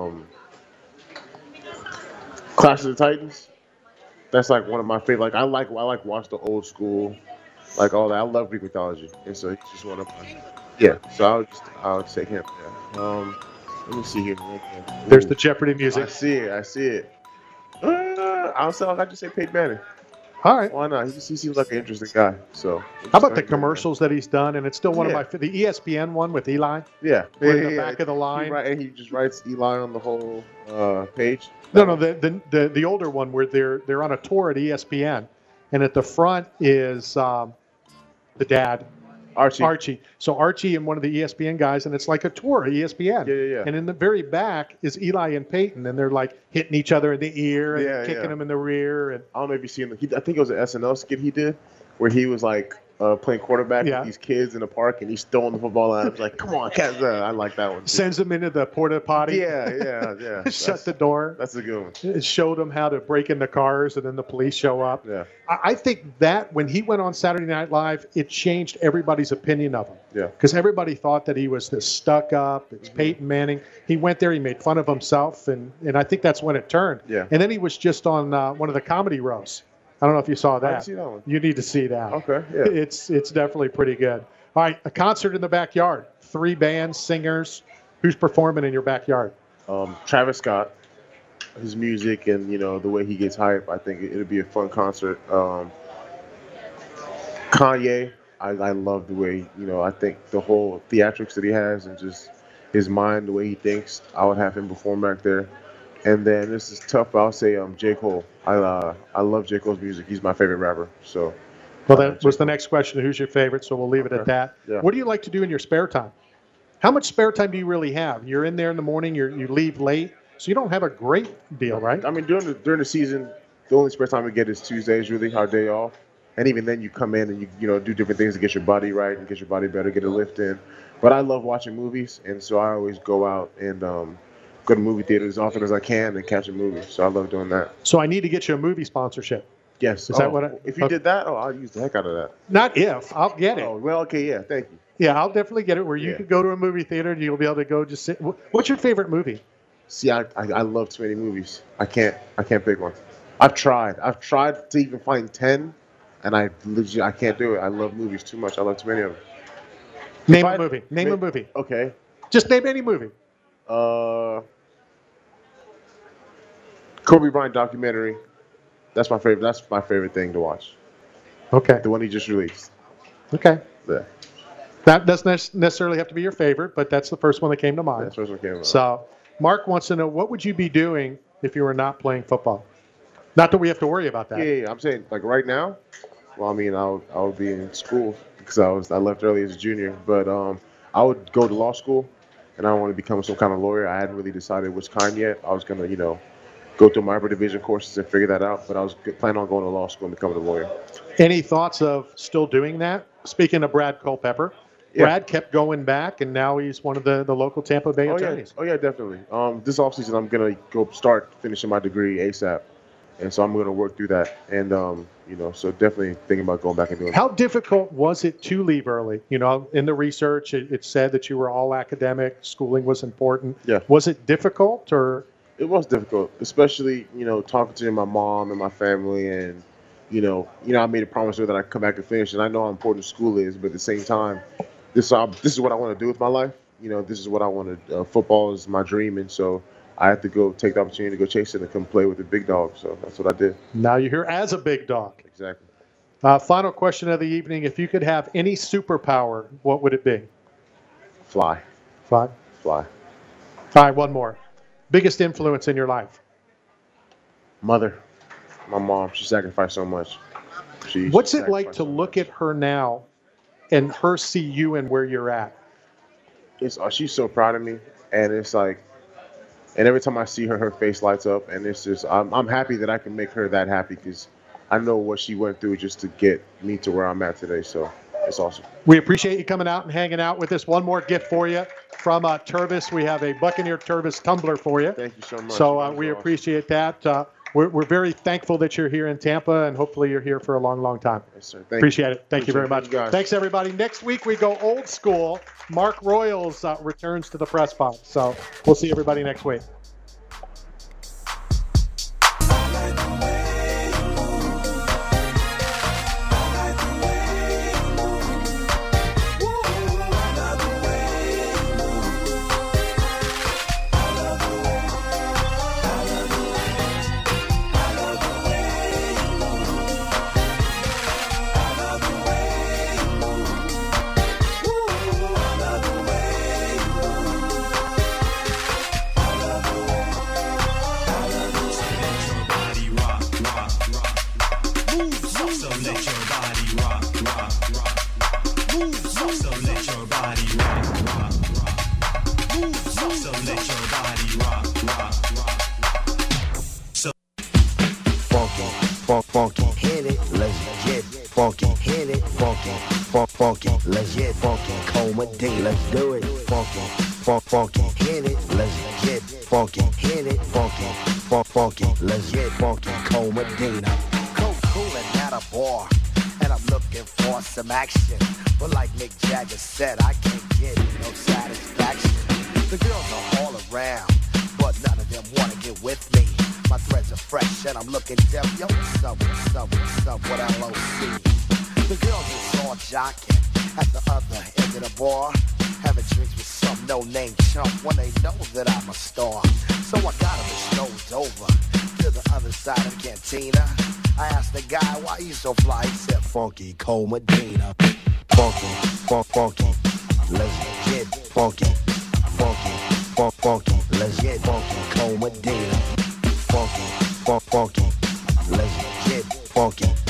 Clash of the Titans. That's like one of my favorite. Like I like watch the old school, like all that. I love Greek mythology, and so he's just one of my. Yeah, so I'll take him. Yeah. Let me see here. There's the Jeopardy music. I see it. I just say Peyton Manning. All right. Why not? He seems like an interesting guy. So. How about the commercials that he's done? And it's still one of the ESPN one with Eli. Yeah. In the back of the line. And he just writes Eli on the whole page. No, the older one where they're on a tour at ESPN, and at the front is the dad. Archie. So Archie and one of the ESPN guys, and it's like a tour at ESPN. Yeah. And in the very back is Eli and Peyton, and they're like hitting each other in the ear and kicking them in the rear. And I don't know if you've seen I think it was an SNL skit he did where he was like playing quarterback with these kids in the park, and he's throwing the football out. I was like, come on, cats. I like that one. Sends them into the porta potty. Yeah. Shut the door. That's a good one. It showed them how to break into cars, and then the police show up. Yeah. I think that when he went on Saturday Night Live, it changed everybody's opinion of him. Yeah. Because everybody thought that he was this stuck up. It's Peyton Manning. He went there. He made fun of himself, and I think that's when it turned. Yeah. And then he was just on one of the comedy rows. I don't know if you saw that. I didn't see that one. You need to see that. Okay, yeah. It's definitely pretty good. All right, a concert in the backyard. 3 bands, singers. Who's performing in your backyard? Travis Scott, his music and, the way he gets hype, I think it'll be a fun concert. Kanye, I love the way, I think the whole theatrics that he has and just his mind, the way he thinks, I would have him perform back there. And then this is tough, I'll say J. Cole. I love J. Cole's music. He's my favorite rapper. So, well, that was the next question. Who's your favorite? So we'll leave it at that. Yeah. What do you like to do in your spare time? How much spare time do you really have? You're in there in the morning. You leave late, so you don't have a great deal, right? I mean, during the season, the only spare time we get is Tuesdays, really, our day off. And even then, you come in and you do different things to get your body right and get your body better, get a lift in. But I love watching movies, and so I always go out and go to movie theaters as often as I can and catch a movie. So I love doing that. So I need to get you a movie sponsorship. Yes. Is that what? If you did that, I'll use the heck out of that. Not if. I'll get it. Oh, well, okay, yeah, thank you. Yeah, I'll definitely get it where you could go to a movie theater and you'll be able to go just sit. What's your favorite movie? See, I love too many movies. I can't pick one. I've tried to even find 10, and I can't do it. I love movies too much. I love too many of them. Name a movie. Name a movie. Okay. Just name any movie. Kobe Bryant documentary. That's my favorite. That's my favorite thing to watch. Okay. The one he just released. Okay. Yeah. That doesn't necessarily have to be your favorite, but that's the first one that came to mind. That's the first one that came to mind. So, Mark wants to know, what would you be doing if you were not playing football? Not that we have to worry about that. Yeah. I'm saying, like right now, well, I mean, I would be in school because I left early as a junior, but I would go to law school, and I want to become some kind of lawyer. I hadn't really decided which kind yet. I was going to, go through my upper division courses and figure that out, but I was planning on going to law school and becoming a lawyer. Any thoughts of still doing that? Speaking of Brad Culpepper, Brad kept going back, and now he's one of the local Tampa Bay attorneys. Oh, yeah, definitely. This offseason, I'm going to go start finishing my degree ASAP, and so I'm going to work through that. And, so definitely thinking about going back and doing How difficult was it to leave early? In the research, it said that you were all academic, schooling was important. Yeah. Was it difficult, or? It was difficult, especially, talking to my mom and my family, and, I made a promise to her that I'd come back and finish, and I know how important school is, but at the same time, this is what I want to do with my life. This is what I want to, football is my dream, and so I had to go take the opportunity to go chase it and come play with the big dog, so that's what I did. Now you're here as a big dog. Exactly. Final question of the evening. If you could have any superpower, what would it be? Fly. Fly? Fly. All right, one more. Biggest influence in your life? Mother. My mom. She sacrificed so much. What's it like to look at her now and her see you and where you're at? She's so proud of me, and it's like, and every time I see her, her face lights up, and it's just, I'm happy that I can make her that happy because I know what she went through just to get me to where I'm at today, so it's awesome. We appreciate you coming out and hanging out with us. One more gift for you from Tervis. We have a Buccaneer Tervis tumbler for you. Thank you so much. So we appreciate that. We're very thankful that you're here in Tampa, and hopefully you're here for a long, long time. Yes, sir. Appreciate it. Thank you very much. Thanks, everybody. Next week, we go old school. Mark Royals returns to the press box. So we'll see everybody next week. What LOC? The girls is all jocking at the other bar, having drinks with some no-name chump when they know that I'm a star. So I got him strolled over to the other side of the cantina. I asked the guy, why you so fly? He said, Funky Cole Medina. Funky, funky, let's get funky. Funky, funky, let's get funky. Cole Medina. Funky, funky, let's get funky.